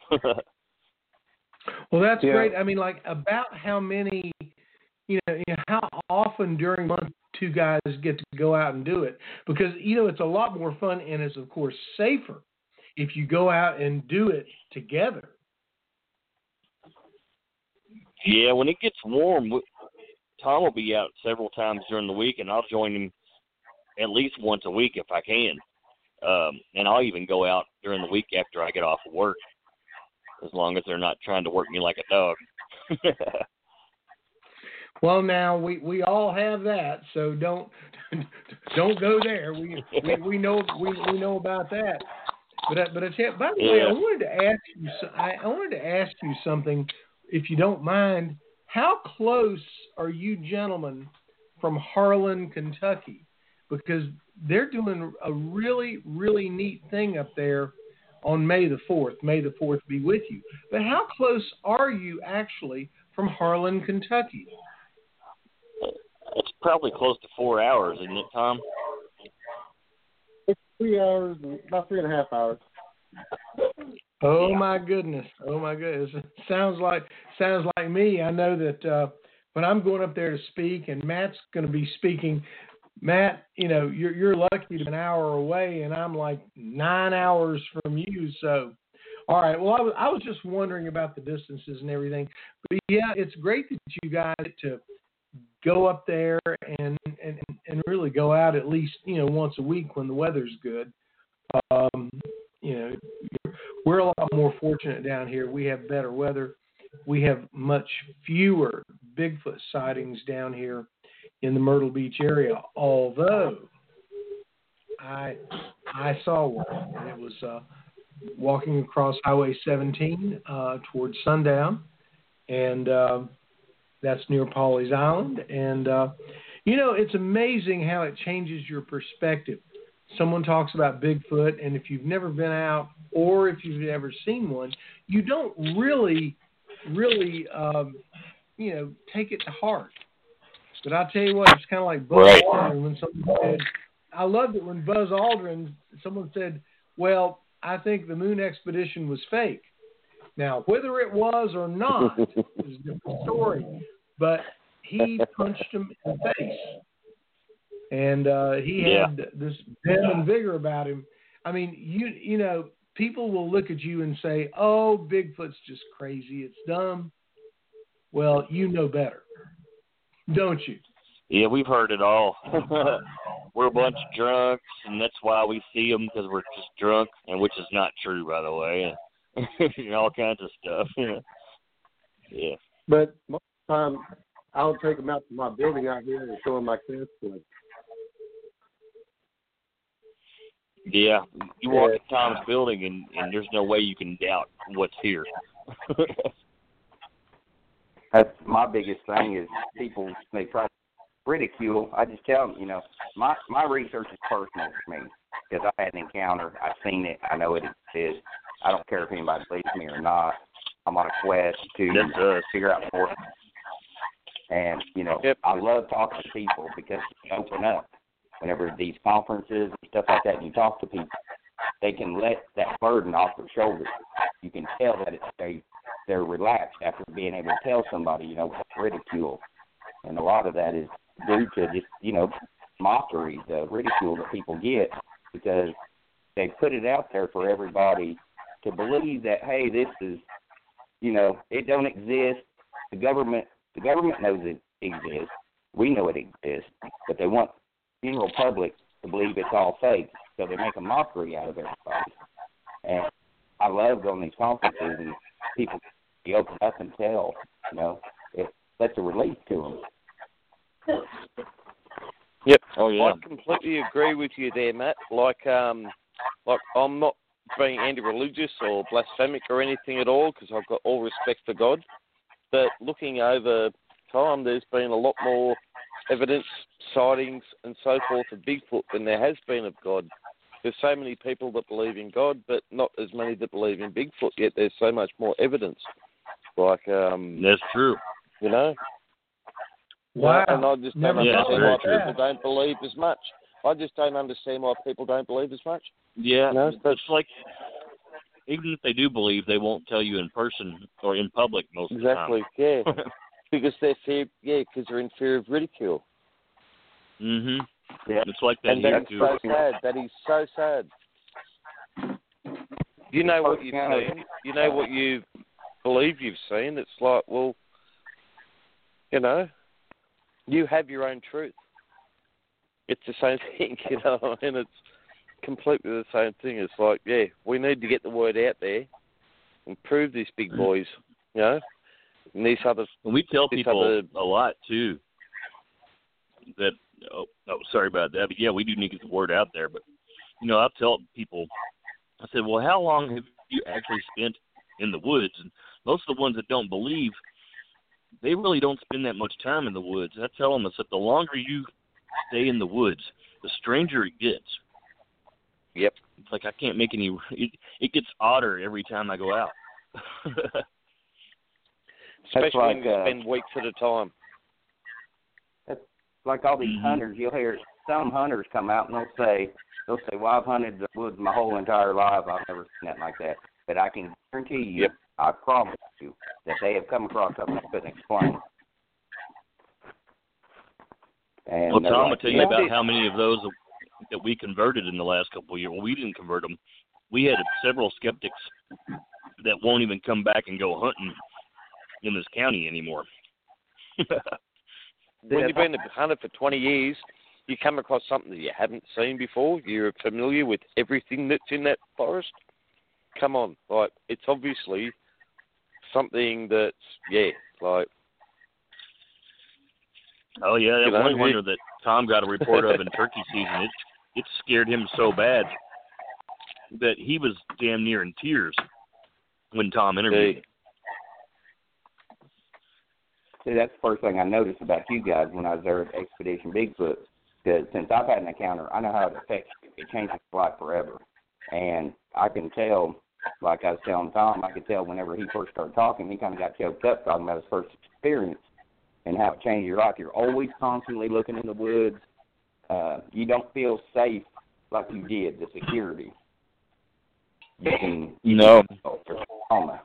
Well, that's great. I mean, like, about how many, how often during the month two guys get to go out and do it? Because, it's a lot more fun and it's, of course, safer if you go out and do it together. Yeah, when it gets warm, Tom will be out several times during the week, and I'll join him at least once a week if I can. And I'll even go out during the week after I get off of work, as long as they're not trying to work me like a dog. Well, now we all have that, so don't go there. We know about that. But by the way, I wanted to ask you something, if you don't mind. How close are you gentlemen from Harlan, Kentucky? Because they're doing a really, really neat thing up there on May the 4th. May the 4th be with you. But how close are you actually from Harlan, Kentucky? It's probably close to 4 hours, isn't it, Tom? It's 3 hours, about 3.5 hours. Oh my goodness! Sounds like me. I know that when I'm going up there to speak, and Matt's going to be speaking. Matt, you're lucky to be an hour away, and I'm like 9 hours from you. So, all right. Well, I was just wondering about the distances and everything. But yeah, it's great that you guys get to go up there and really go out at least once a week when the weather's good. We're a lot more fortunate down here. We have better weather. We have much fewer Bigfoot sightings down here in the Myrtle Beach area, although I saw one, and it was walking across Highway 17 towards sundown, and that's near Pawleys Island. And, it's amazing how it changes your perspective. Someone talks about Bigfoot, and if you've never been out or if you've never seen one, you don't really, take it to heart. But I'll tell you what, it's kind of like Buzz Aldrin when someone said, I loved it when Buzz Aldrin, someone said, well, I think the moon expedition was fake. Now, whether it was or not is a different story. But he punched him in the face. And he had this vim and vigor about him. I mean, you know, people will look at you and say, oh, Bigfoot's just crazy. It's dumb. Well, you know better, don't you? Yeah, we've heard it all. We're a bunch of drunks, and that's why we see them, because we're just drunk, and which is not true, by the way. And all kinds of stuff. Yeah. But most of the time, I'll take them out to my building out here and show them my kids. Yeah, you walk in Tom's building, and there's no way you can doubt what's here. That's my biggest thing is people, they try to ridicule. I just tell them, you know, my research is personal for me because I had an encounter. I've seen it. I know it exists. I don't care if anybody believes me or not. I'm on a quest to figure out more. And, you know, I love talking to people because they open up. Whenever these conferences and stuff like that, and you talk to people, they can let that burden off their shoulders. You can tell that they're relaxed after being able to tell somebody, you know, ridicule. And a lot of that is due to just, you know, mockery, the ridicule that people get because they put it out there for everybody to believe that, hey, this is, you know, it don't exist. The government knows it exists. We know it exists, but they want the general public to believe it's all fake, so they make a mockery out of everybody. And I love going to these conferences and people open up and tell, you know, it lets a relief to them. Yep. Oh yeah. I completely agree with you there, Matt. Like I'm not being anti-religious or blasphemic or anything at all because I've got all respect for God. But looking over time, there's been a lot more evidence, sightings, and so forth of Bigfoot than there has been of God. There's so many people that believe in God, but not as many that believe in Bigfoot. Yet there's so much more evidence. Like that's true. You know. Wow. And I just don't understand why people don't believe as much. I just don't understand why people don't believe as much. Yeah, you know, it's like even if they do believe, they won't tell you in person or in public most of the time. Exactly. Yeah. Because they're fear, because they're in fear of ridicule. Mhm. Yeah. It's like that. And that's so sad. That is so sad. You know what you've seen. You know what you believe you've seen. It's like, well, you know, you have your own truth. It's the same thing, you know. I mean, it's completely the same thing. It's like, yeah, we need to get the word out there and prove these big boys, you know. And these others. And we tell people a lot too. That sorry about that, but yeah, we do need to get the word out there. But you know, I'll tell people. I said, well, how long have you actually spent in the woods? And most of the ones that don't believe, they really don't spend that much time in the woods. I tell them, I said, the longer you stay in the woods, the stranger it gets. Yep. It's like I can't make any. It gets odder every time I go out. Especially when you spend weeks at a time. That's like all these hunters. You'll hear some hunters come out and they'll say, well, I've hunted the woods my whole entire life. I've never seen that like that. But I can guarantee you, I promise you, that they have come across something they couldn't explain. And well, Tom, I'll tell you about how many of those that we converted in the last couple of years. Well, we didn't convert them. We had several skeptics that won't even come back and go hunting in this county anymore. When you've been a hunter for 20 years, you come across something that you haven't seen before. You're familiar with everything that's in that forest. Come on, like it's obviously something that's like. Oh yeah, that one hunter that Tom got a report of in turkey season, it scared him so bad that he was damn near in tears when Tom interviewed him. See, that's the first thing I noticed about you guys when I was there at Expedition Bigfoot. Because since I've had an encounter, I know how it affects you. It changes your life forever. And I can tell, like I was telling Tom, I could tell whenever he first started talking, he kind of got choked up talking about his first experience and how it changed your life. You're always constantly looking in the woods. You don't feel safe like you did, the security. you can for trauma.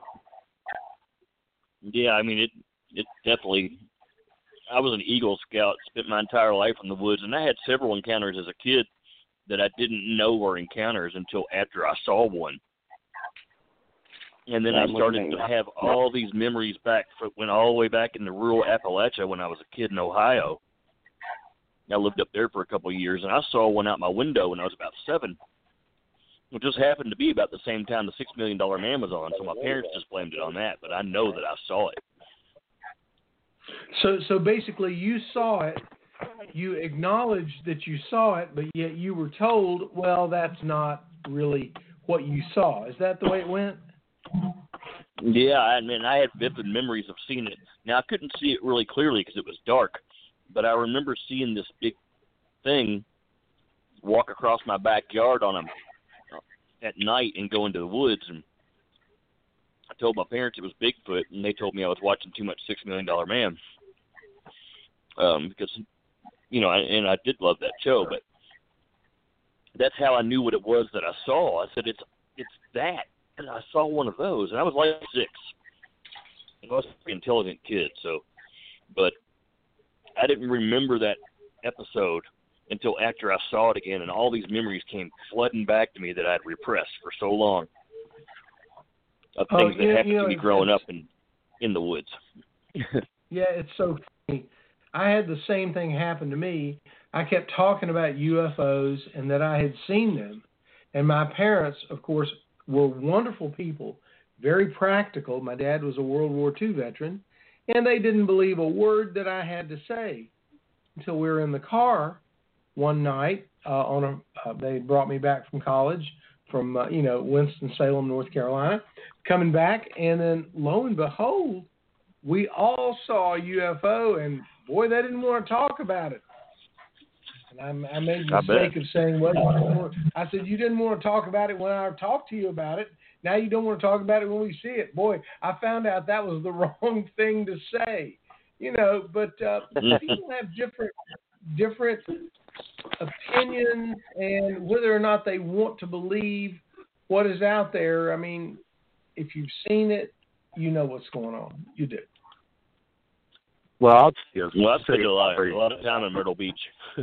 Yeah, I mean it definitely. I was an Eagle Scout, spent my entire life in the woods, and I had several encounters as a kid that I didn't know were encounters until after I saw one. And then I started to have all these memories back, went all the way back into rural Appalachia when I was a kid in Ohio. I lived up there for a couple of years, and I saw one out my window when I was about 7. It just happened to be about the same time the $6 Million Man was on, so my parents just blamed it on that, but I know that I saw it. So basically you saw it, you acknowledged that you saw it, but yet you were told, well, that's not really what you saw. Is that the way it went? Yeah, I mean, I had vivid memories of seeing it. Now, I couldn't see it really clearly because it was dark, but I remember seeing this big thing walk across my backyard at night and go into the woods. And I told my parents it was Bigfoot, and they told me I was watching too much $6 Million Man. Because, and I did love that show, but that's how I knew what it was that I saw. I said, it's that. And I saw one of those, and I was like 6. I was a pretty intelligent kid, but I didn't remember that episode until after I saw it again, and all these memories came flooding back to me that I'd repressed for so long of things that happened to me growing up in the woods. Yeah, it's so funny. I had the same thing happen to me. I kept talking about UFOs and that I had seen them, and my parents, of course, were wonderful people, very practical. My dad was a World War II veteran, and they didn't believe a word that I had to say until we were in the car one night. They brought me back from college from Winston-Salem, North Carolina, coming back, and then lo and behold, we all saw a UFO, and boy, they didn't want to talk about it. And I made the mistake of saying, well, I said, you didn't want to talk about it when I talked to you about it. Now you don't want to talk about it when we see it. Boy, I found out that was the wrong thing to say. But people have different opinions, and whether or not they want to believe what is out there. I mean, if you've seen it, you know what's going on. You do. Well, I spent a lot of time in Myrtle Beach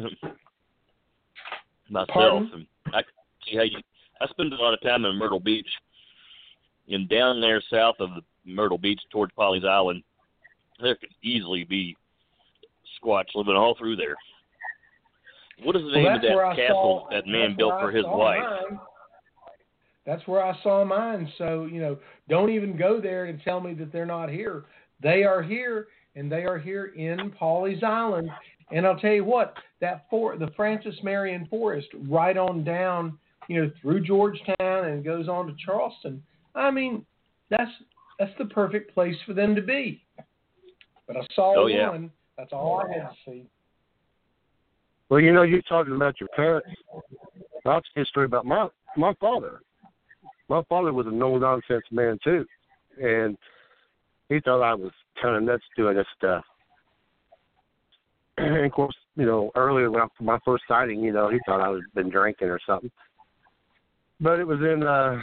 myself. Pardon? And I can see how I spend a lot of time in Myrtle Beach, and down there south of Myrtle Beach towards Pawleys Island, there could easily be Squatch living all through there. What is the name of that castle that man built for his wife? That's where I saw mine. So, don't even go there and tell me that they're not here. They are here, and they are here in Pawleys Island. And I'll tell you what, the Francis Marion Forest, right on down, through Georgetown and goes on to Charleston. I mean, that's the perfect place for them to be. But I saw one. Yeah. That's all I had to see. Well, you're talking about your parents. I'll tell you a story about my father. My father was a no-nonsense man, too. And he thought I was kind of nuts doing this stuff. And, of course, earlier when my first sighting, he thought I was been drinking or something. But it was in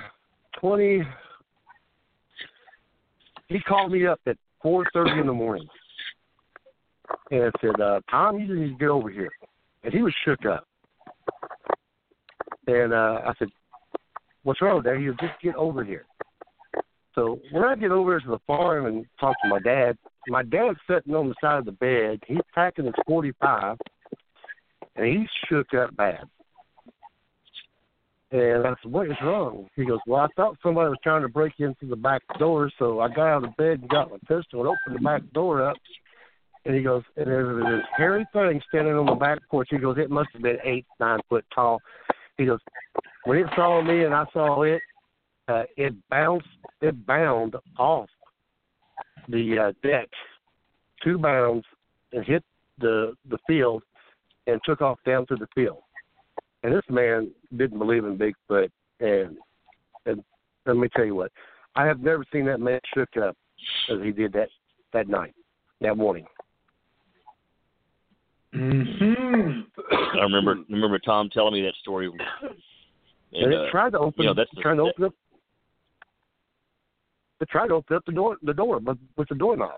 he called me up at 4:30 in the morning and said, Tom, you need to get over here. And he was shook up. And I said, what's wrong with that? He said, just get over here. So when I get over to the farm and talk to my dad's sitting on the side of the bed. He's packing his .45, and he's shook up bad. And I said, what is wrong? He goes, well, I thought somebody was trying to break into the back door, so I got out of bed and got my pistol and opened the back door up. And he goes, and there was this hairy thing standing on the back porch. He goes, it must have been 8-9 foot tall. He goes, when it saw me and I saw it, it bound off the deck 2 bounds and hit the field and took off down through the field. And this man didn't believe in Bigfoot. And let me tell you what, I have never seen that man shook up as he did that night, that morning. Mm-hmm. I remember Tom telling me that story. And it tried to open, to try to open up the door, but with the doorknob.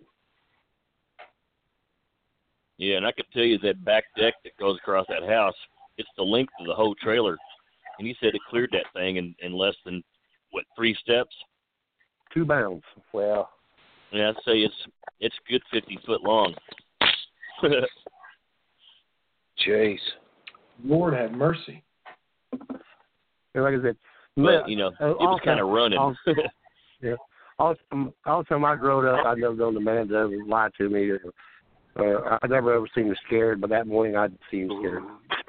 Yeah, and I could tell you that back deck that goes across that house, it's the length of the whole trailer. And he said it cleared that thing in less than, 3 steps? 2 bounds. Wow. Yeah, I'd say it's a good 50 foot long. Jeez. Lord have mercy. And like I said, But, it was kind of running. Yeah. All the time I grew up, I never known the man to ever lie to me. I never ever seemed scared, but that morning I seemed scared.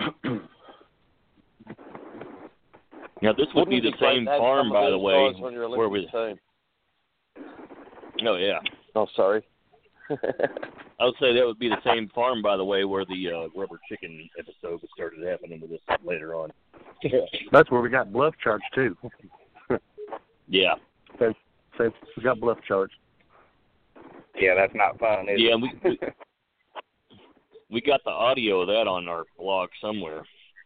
Now, this would be the same farm, by the way, where we... Oh, yeah. Oh, sorry. I would say that would be the same farm, by the way, where the rubber chicken episode started happening with us later on. That's where we got bluff charge, too. Yeah. So we got bluff charge. Yeah, that's not fun, is yeah, it? we got the audio of that on our blog somewhere.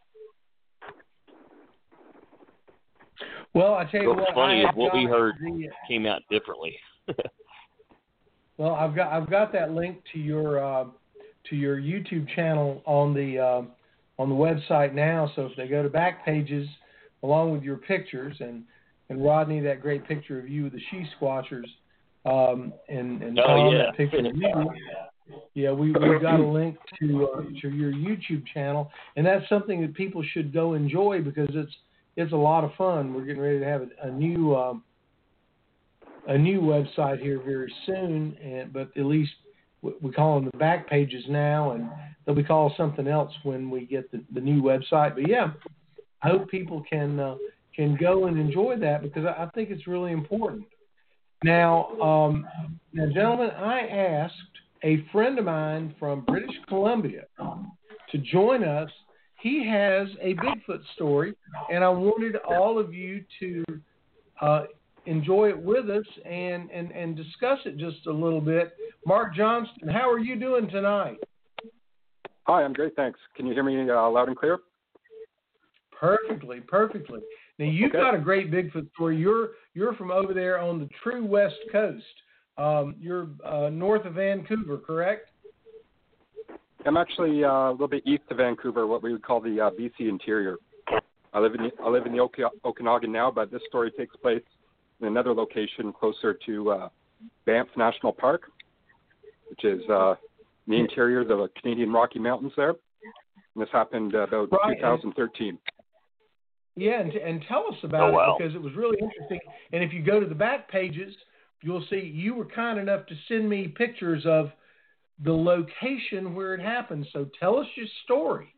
Well, I tell you What's what, funny is what we heard came out differently. Well, I've got that link to your YouTube channel on the website now. So if they go to back pages, along with your pictures and Rodney, that great picture of you with the she squashers, and Tom, that picture of you. Yeah, we've got a link to your YouTube channel, and that's something that people should go enjoy because it's a lot of fun. We're getting ready to have a new website here very soon, but at least we call them the back pages now, and they'll be called something else when we get the new website. But yeah, I hope people can go and enjoy that because I think it's really important. Now, gentlemen, I asked a friend of mine from British Columbia to join us. He has a Bigfoot story, and I wanted all of you to enjoy it with us and discuss it just a little bit. Mark Johnston, how are you doing tonight? Hi, I'm great, thanks. Can you hear me loud and clear? Perfectly. Now, you've got a great Bigfoot story. You're from over there on the true West Coast. You're north of Vancouver, correct? I'm actually a little bit east of Vancouver, what we would call the BC interior. I live in the Okanagan now, but this story takes place in another location closer to Banff National Park, which is in the interior of the Canadian Rocky Mountains there. And this happened about 2013. Yeah, and tell us about it because it was really interesting. And if you go to the back pages, you'll see you were kind enough to send me pictures of the location where it happened. So tell us your story.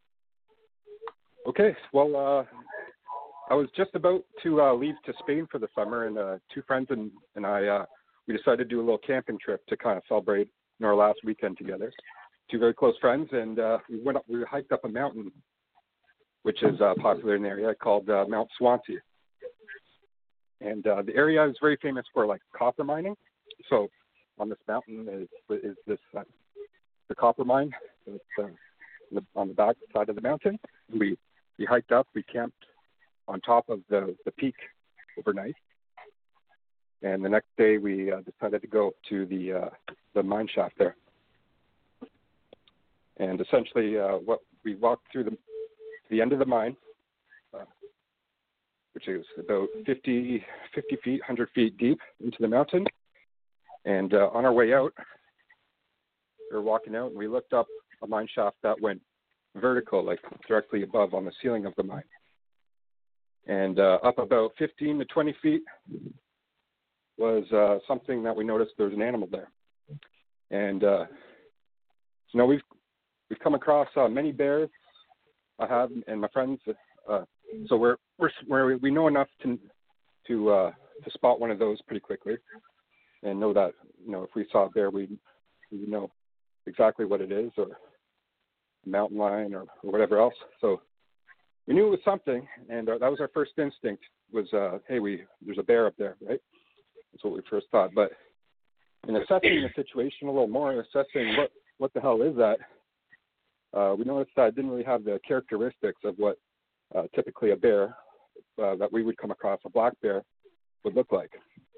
Okay, well, I was just about to leave to Spain for the summer, and 2 friends and I, we decided to do a little camping trip to kind of celebrate our last weekend together. 2 very close friends, and we hiked up a mountain, which is popular in the area, called Mount Swansea. And the area is very famous for like copper mining. So on this mountain is this the copper mine. It's on the back side of the mountain. We hiked up. We camped on top of the peak overnight. And the next day we decided to go to the mine shaft there. And essentially, what we walked through the end of the mine, which is about 50 feet, 100 feet deep into the mountain. And on our way out, we were walking out, and we looked up a mine shaft that went vertical, like directly above on the ceiling of the mine. And up about 15 to 20 feet was something that we noticed there was an animal there. And we've come across many bears. I have, and my friends. So we know enough to spot one of those pretty quickly, and know that if we saw a bear, we know exactly what it is, or a mountain lion, or whatever else. So we knew it was something, and that was our first instinct. Was hey, there's a bear up there, right? That's what we first thought. But in assessing the situation a little more, assessing what the hell is that, we noticed that it didn't really have the characteristics of what typically a bear that we would come across, a black bear, would look like.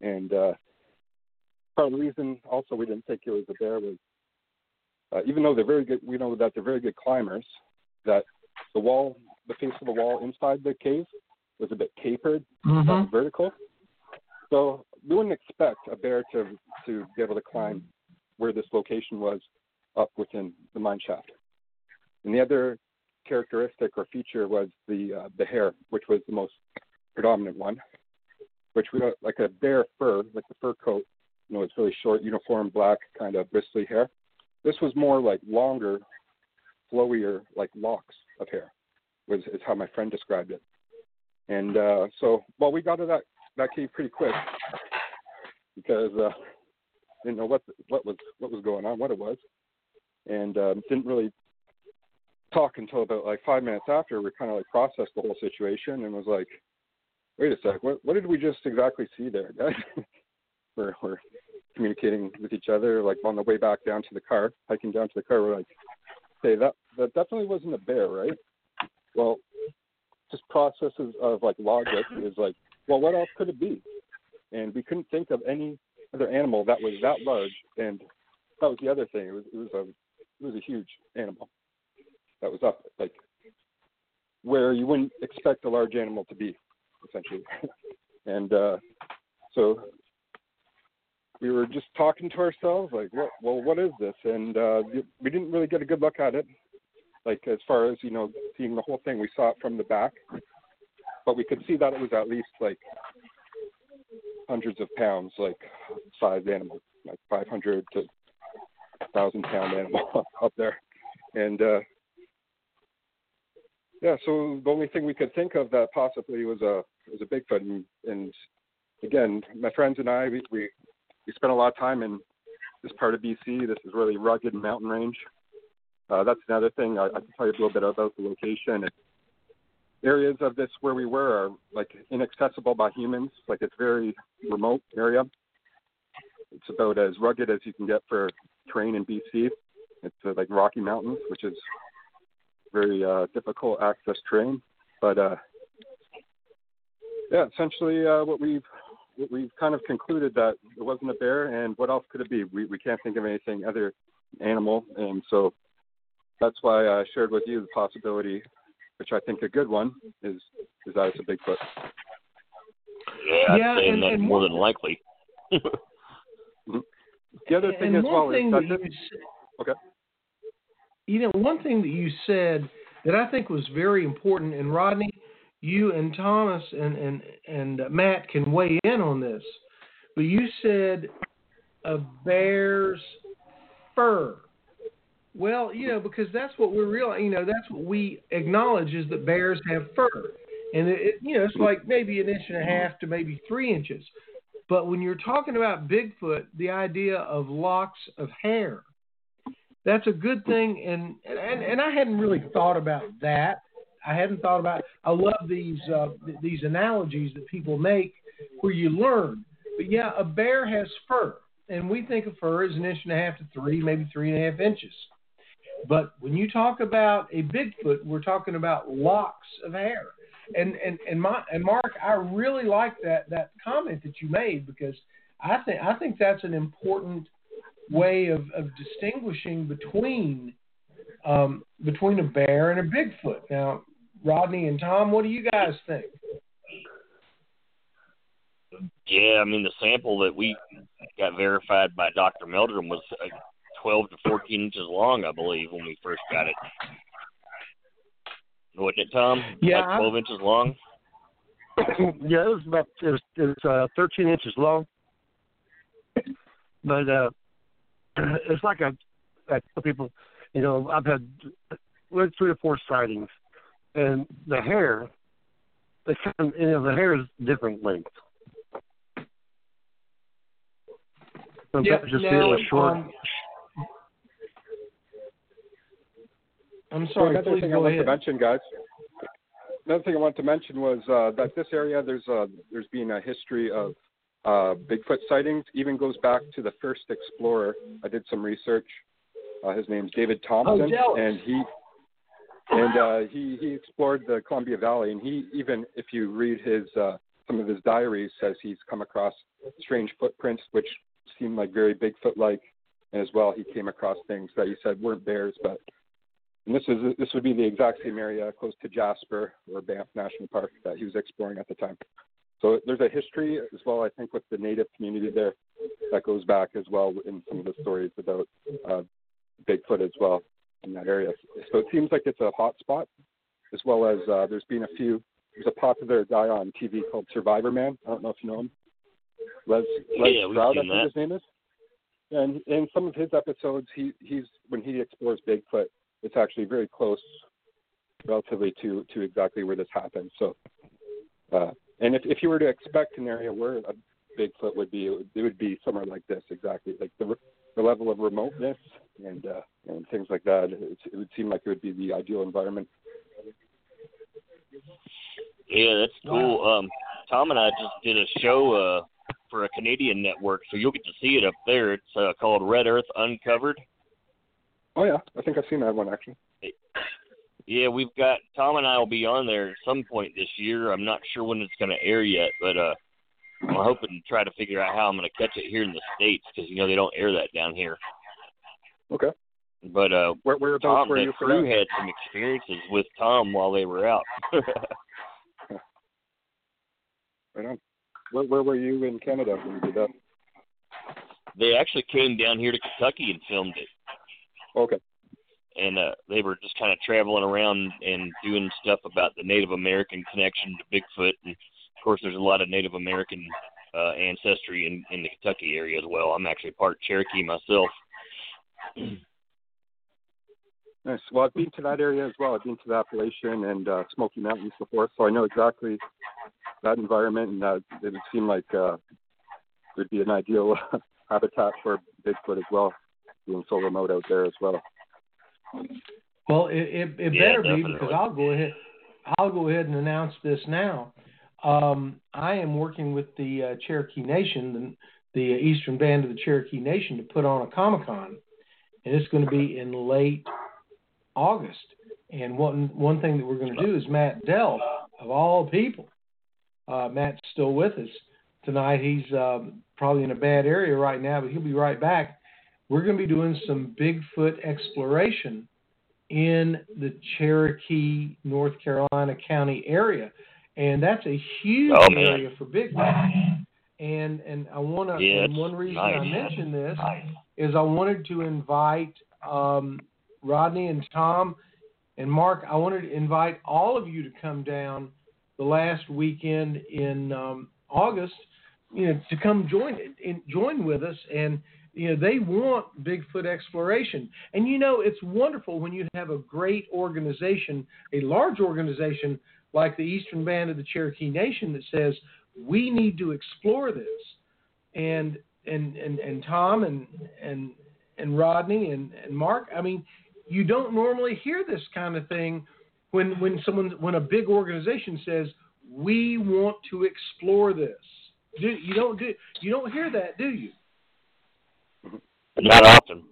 And part of the reason also we didn't think it was a bear was even though they're very good, we know that they're very good climbers, that the face of the wall inside the cave was a bit tapered, vertical. So we wouldn't expect a bear to be able to climb where this location was up within the mine shaft. And the other characteristic or feature was the hair, which was the most predominant one, which we got like a bear fur, like the fur coat. It's really short, uniform, black, kind of bristly hair. This was more like longer, flowier, like locks of hair, is how my friend described it. And we got to that cave pretty quick because didn't know what was going on, what it was, and didn't really talk until about like 5 minutes after. We kind of like processed the whole situation and was like, wait a sec, what did we just exactly see there, guys? we're communicating with each other, like on the way back down to the car, hiking down to the car. We're like, hey, that definitely wasn't a bear, right? Well, just processes of like logic is like, well, what else could it be? And we couldn't think of any other animal that was that large. And that was the other thing. It was a huge animal that was up, like where you wouldn't expect a large animal to be, essentially. And so we were just talking to ourselves, like, what is this? And we didn't really get a good look at it, like as far as, seeing the whole thing. We saw it from the back, but we could see that it was at least like hundreds of pounds, like sized animal, like 500 to 1,000-pound animal up there. And so the only thing we could think of that possibly was a Bigfoot. And again, my friends and I, we spent a lot of time in this part of BC. This is really rugged mountain range. That's another thing. I can tell you a little bit about the location. Areas of this where we were are like inaccessible by humans. Like it's very remote area. It's about as rugged as you can get for terrain in BC. It's like Rocky Mountains, which is very difficult access terrain. But essentially what we've kind of concluded that it wasn't a bear, and what else could it be? We can't think of anything other animal, and so that's why I shared with you the possibility, which I think a good one, is that it's a Bigfoot. Yeah, and that's more than likely. The other thing as well is that okay. One thing that you said that I think was very important, and Rodney, you and Thomas and Matt can weigh in on this, but you said a bear's fur. Well, because that's what we're that's what we acknowledge is that bears have fur. And it's like maybe 1.5 inches to maybe 3 inches. But when you're talking about Bigfoot, the idea of locks of hair, that's a good thing. And I hadn't really thought about that. I love these analogies that people make where you learn. But yeah, a bear has fur. And we think of fur as 1.5 inches to 3, maybe 3.5 inches. But when you talk about a Bigfoot, we're talking about locks of hair. And Mark, I really like that comment that you made, because I think that's an important way of distinguishing between a bear and a Bigfoot. Now, Rodney and Tom, what do you guys think? Yeah, I mean, the sample that we got verified by Dr. Meldrum was 12 to 14 inches long, I believe, when we first got it. Wasn't it, Tom? Yeah, like 12 inches long? Yeah, it was 13 inches long. But it's like I tell people, I've had 3 or 4 sightings, and the hair, the hair is different length. Sometimes just feel short. I'm sorry. Another thing I wanted to mention, guys. Another thing I wanted to mention was that this area, there's been a history of Bigfoot sightings. Even goes back to the first explorer. I did some research. His name's David Thompson, and he explored the Columbia Valley. And he even, if you read his some of his diaries says he's come across strange footprints, which seem like very Bigfoot-like, and as well he came across things that he said weren't bears, but and this would be the exact same area close to Jasper or Banff National Park that he was exploring at the time. So there's a history as well, I think, with the native community there that goes back as well in some of the stories about Bigfoot as well in that area. So it seems like it's a hot spot, as well as there's a popular guy on TV called Survivor Man. I don't know if you know him. Les Stroud, I think his name is. And in some of his episodes, he's when he explores Bigfoot, it's actually very close, relatively to exactly where this happened. So, and if you were to expect an area where a Bigfoot would be, it would be somewhere like this, exactly, like the level of remoteness and things like that. It would seem like it would be the ideal environment. Yeah, that's cool. Wow. Tom and I just did a show for a Canadian network, so you'll get to see it up there. It's called Red Earth Uncovered. Oh, yeah. I think I've seen that one, actually. Yeah, Tom and I will be on there at some point this year. I'm not sure when it's going to air yet, but I'm hoping to try to figure out how I'm going to catch it here in the States because, they don't air that down here. Okay. But whereabouts Tom, were the you for crew that? had some experiences with Tom while they were out. Right on. Where were you in Canada when you did that? They actually came down here to Kentucky and filmed it. Okay. And they were just kind of traveling around and doing stuff about the Native American connection to Bigfoot. And, of course, there's a lot of Native American ancestry in the Kentucky area as well. I'm actually part Cherokee myself. Nice. Well, I've been to that area as well. I've been to the Appalachian and Smoky Mountains before, so I know exactly that environment, and it would seem like it would be an ideal habitat for Bigfoot as well, being so remote out there as well. Well, it better be, definitely. because I'll go ahead and announce this now. I am working with the Cherokee Nation, the Eastern Band of the Cherokee Nation, to put on a Comic-Con, and it's going to be in late August. And one thing that we're going to do is Matt Delf, of all people. Matt's still with us tonight. He's probably in a bad area right now, but he'll be right back. We're going to be doing some Bigfoot exploration in the Cherokee, North Carolina County area. And that's a huge area for Bigfoot. And I want to, and one reason I mention this is I wanted to invite Rodney and Tom and Mark. I wanted to invite all of you to come down the last weekend in August, to come join with us. And they want Bigfoot exploration. And it's wonderful when you have a great organization, a large organization like the Eastern Band of the Cherokee Nation that says we need to explore this. And Tom and Rodney and Mark, I mean, you don't normally hear this kind of thing when a big organization says we want to explore this. You don't hear that, do you? Not often.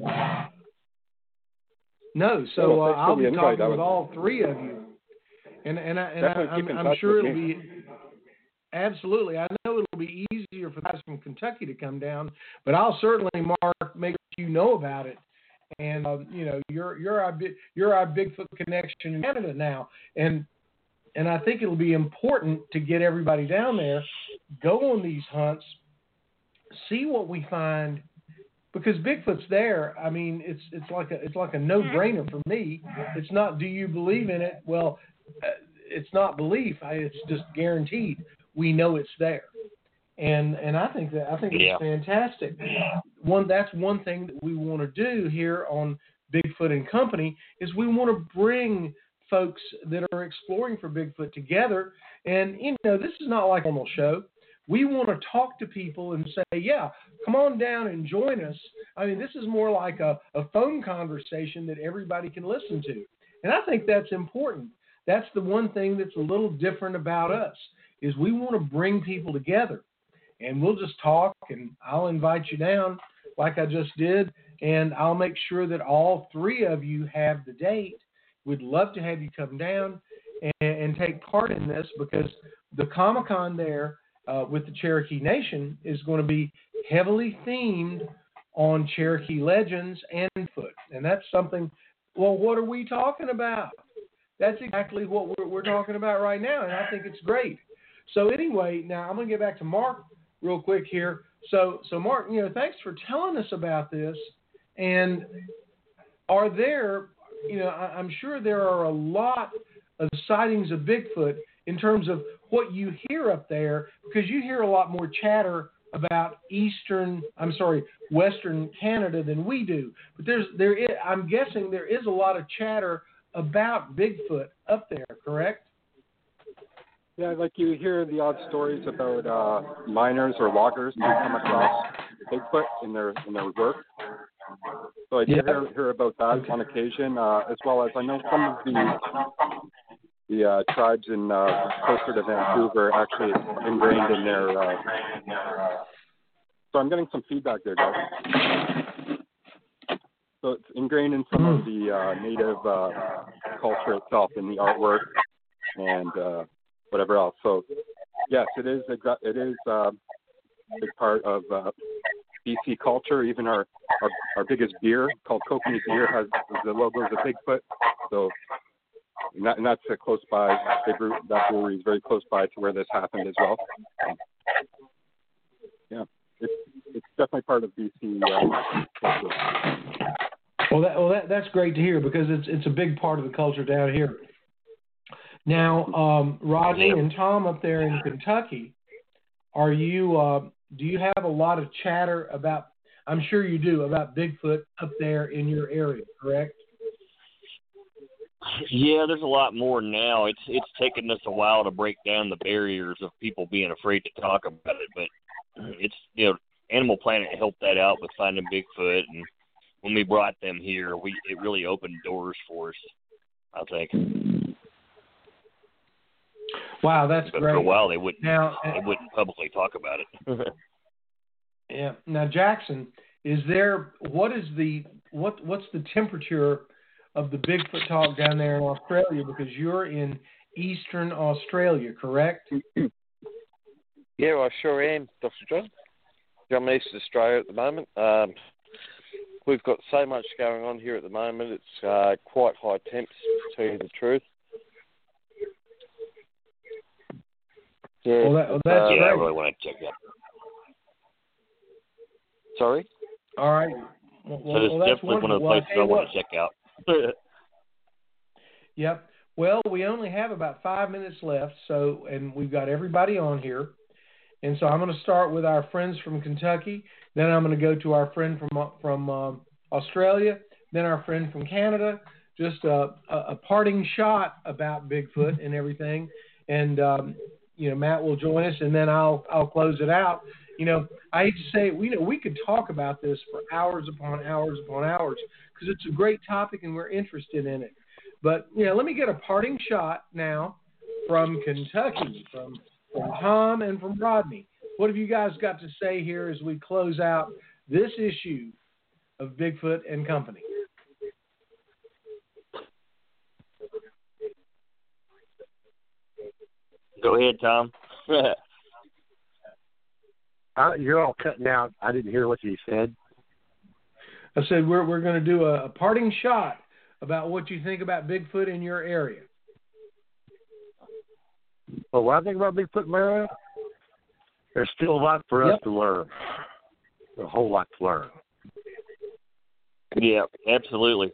No, so I'll be talking with all three of you, and I'm sure it'll be absolutely. I know it'll be easier for guys from Kentucky to come down, but I'll certainly, Mark, make you know about it. And you're our Bigfoot connection in Canada now, and I think it'll be important to get everybody down there, go on these hunts, see what we find. Because Bigfoot's there, I mean, it's like a no-brainer for me. It's not, do you believe in it? Well, it's not belief. It's just guaranteed. We know it's there, and I think it's fantastic. That's one thing that we want to do here on Bigfoot and Company is we want to bring folks that are exploring for Bigfoot together. And this is not like a normal show. We want to talk to people and say, yeah, come on down and join us. I mean, this is more like a phone conversation that everybody can listen to. And I think that's important. That's the one thing that's a little different about us is we want to bring people together. And we'll just talk, and I'll invite you down like I just did, and I'll make sure that all three of you have the date. We'd love to have you come down and take part in this because the Comic-Con there with the Cherokee Nation is going to be heavily themed on Cherokee legends and Bigfoot. And that's something, well, what are we talking about? That's exactly what we're talking about right now, and I think it's great. So anyway, now I'm going to get back to Mark real quick here. So Mark, thanks for telling us about this. And are there, I'm sure there are a lot of sightings of Bigfoot in terms of what you hear up there, because you hear a lot more chatter about Western Canada than we do. But I'm guessing there is a lot of chatter about Bigfoot up there, correct? Yeah, like you hear the odd stories about miners or loggers who come across Bigfoot in their work. So I do hear about that on occasion, as well as I know some of the tribes in closer to Vancouver actually ingrained in their. So I'm getting some feedback there, guys. So it's ingrained in some of the native culture itself, in the artwork and whatever else. So yes, it is a big part of BC culture. Even our biggest beer, called Kokanee Beer, has the logos of Bigfoot. So and that's close by. That brewery is very close by to where this happened as well. Yeah, it's definitely part of BC culture. Well, that's great to hear, because it's a big part of the culture down here. Now, Rodney and Tom up there in Kentucky, do you have a lot of chatter about? I'm sure you do, about Bigfoot up there in your area, correct? Yeah, there's a lot more now. It's taken us a while to break down the barriers of people being afraid to talk about it, but it's Animal Planet helped that out with finding Bigfoot, and when we brought them here, it really opened doors for us, I think. Wow, that's but great. For a while, they wouldn't publicly talk about it. Yeah. Now, Jackson, what's the temperature of the Bigfoot talk down there in Australia? Because you're in Eastern Australia, correct? Yeah, I sure am, Dr. John. I'm in Eastern Australia at the moment. We've got so much going on here at the moment. It's quite high temps, to tell you the truth. Yeah, that's great. I really want to check that. Sorry? All right. So it's definitely one of the places I want to check out. Yep. Well, we only have about 5 minutes left, and we've got everybody on here. And so I'm going to start with our friends from Kentucky. Then I'm going to go to our friend from Australia. Then our friend from Canada. Just a parting shot about Bigfoot and everything. And Matt will join us, and then I'll close it out. I hate to say it, we could talk about this for hours upon hours upon hours, because it's a great topic and we're interested in it. But let me get a parting shot now from Kentucky, from Tom and from Rodney. What have you guys got to say here as we close out this issue of Bigfoot and Company? Go ahead, Tom. You're all cutting out. I didn't hear what you said. I said we're going to do a parting shot about what you think about Bigfoot in your area. Well, what I think about Bigfoot in my area, there's still a lot for us to learn. A whole lot to learn. Yeah, absolutely.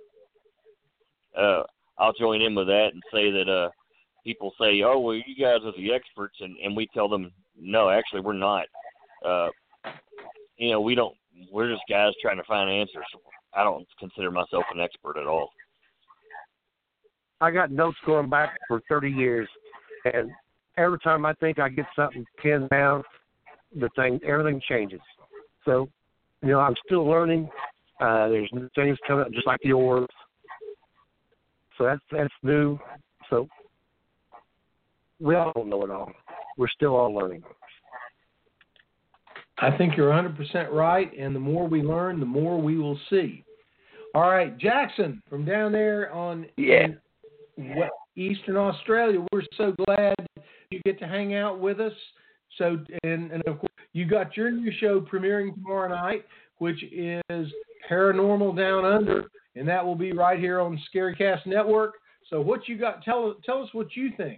I'll join in with that and say that people say, "Oh, well, you guys are the experts," and we tell them, "No, actually, we're not. We don't. We're just guys trying to find answers. I don't consider myself an expert at all." I got notes going back for 30 years, and every time I think I get something pinned down, everything changes. So, I'm still learning. There's new things coming up, just like the orbs. So that's new. So we all don't know it all. We're still all learning. I think you're 100% right, and the more we learn, the more we will see. All right, Jackson, from down there on Eastern Australia. We're so glad you get to hang out with us. So, and of course, you got your new show premiering tomorrow night, which is Paranormal Down Under, and that will be right here on Scarycast Network. So what you got, tell us what you think.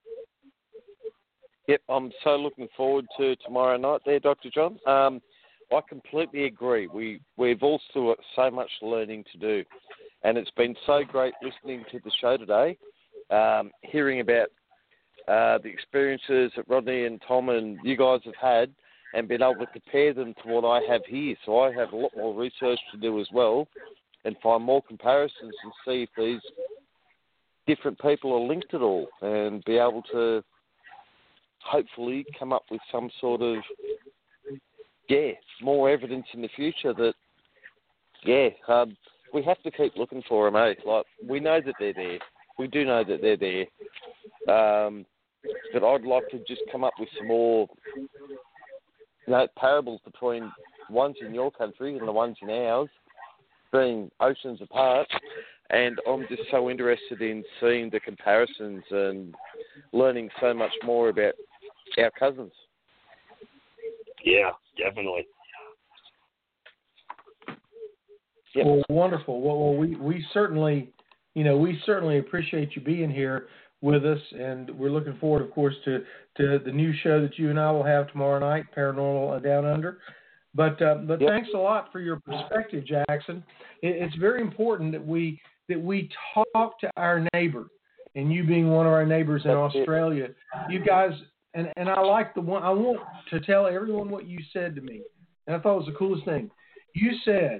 Yep, I'm so looking forward to tomorrow night there, Dr. John. I completely agree. We've all still got so much learning to do, and it's been so great listening to the show today, hearing about the experiences that Rodney and Tom and you guys have had, and being able to compare them to what I have here. So I have a lot more research to do as well, and find more comparisons and see if these different people are linked at all, and be able to hopefully come up with some sort of, more evidence in the future that, we have to keep looking for them, eh? Like, we know that they're there. We do know that they're there. But I'd like to just come up with some more, parables between ones in your country and the ones in ours, being oceans apart. And I'm just so interested in seeing the comparisons and learning so much more about our cousins. Yeah, definitely. Yep. Well, wonderful. Well, we certainly appreciate you being here with us, and we're looking forward, of course, to the new show that you and I will have tomorrow night, Paranormal Down Under. But thanks a lot for your perspective, Jackson. It's very important that we talk to our neighbor, and you being one of our neighbors in Australia, you guys. And I like I want to tell everyone what you said to me. And I thought it was the coolest thing. You said,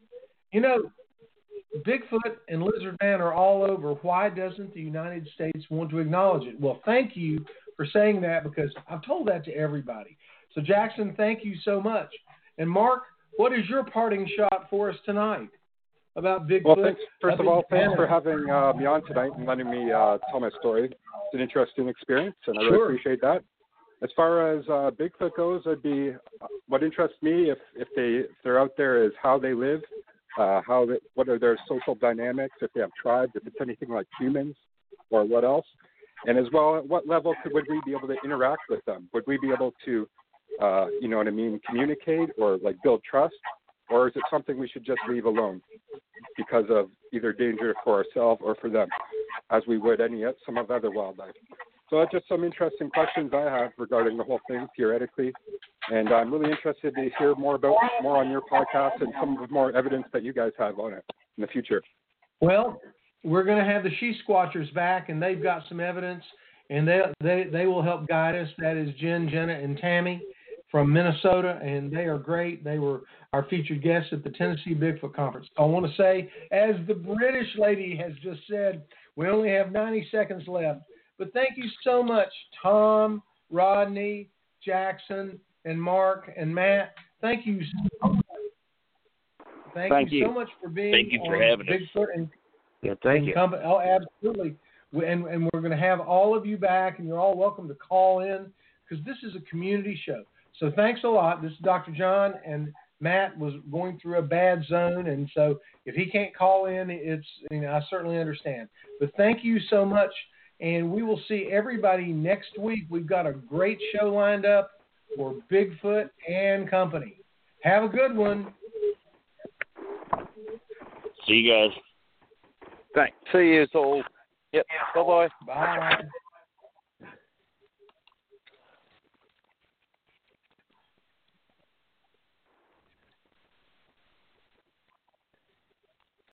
Bigfoot and Lizard Man are all over. Why doesn't the United States want to acknowledge it? Well, thank you for saying that, because I've told that to everybody. So, Jackson, thank you so much. And, Mark, what is your parting shot for us tonight about Bigfoot? Well, thanks. First of all, thanks for having me on tonight and letting me tell my story. It's an interesting experience, and I really appreciate that. As far as Bigfoot goes, what interests me if they're out there is how they live, what are their social dynamics, if they have tribes, if it's anything like humans, or what else, and as well, at what level would we be able to interact with them? Would we be able to, communicate or like build trust, or is it something we should just leave alone because of either danger for ourselves or for them, as we would some of other wildlife? So that's just some interesting questions I have regarding the whole thing theoretically, and I'm really interested to hear more on your podcast and some of the more evidence that you guys have on it in the future. Well, we're going to have the She Squatchers back, and they've got some evidence, and they will help guide us. That is Jen, Jenna, and Tammy from Minnesota, and they are great. They were our featured guests at the Tennessee Bigfoot Conference. I want to say, as the British lady has just said, we only have 90 seconds left. But thank you so much, Tom, Rodney, Jackson, and Mark, and Matt. Thank you so much. Thank you so much for being Thank you for having Bigfoot us. And thank you. Oh, absolutely. And we're going to have all of you back, and you're all welcome to call in, because this is a community show. So thanks a lot. This is Dr. John, and Matt was going through a bad zone, and so if he can't call in, I certainly understand. But thank you so much. And we will see everybody next week. We've got a great show lined up for Bigfoot and company. Have a good one. See you guys. Thanks. See you all. Yep. Bye-bye. Bye.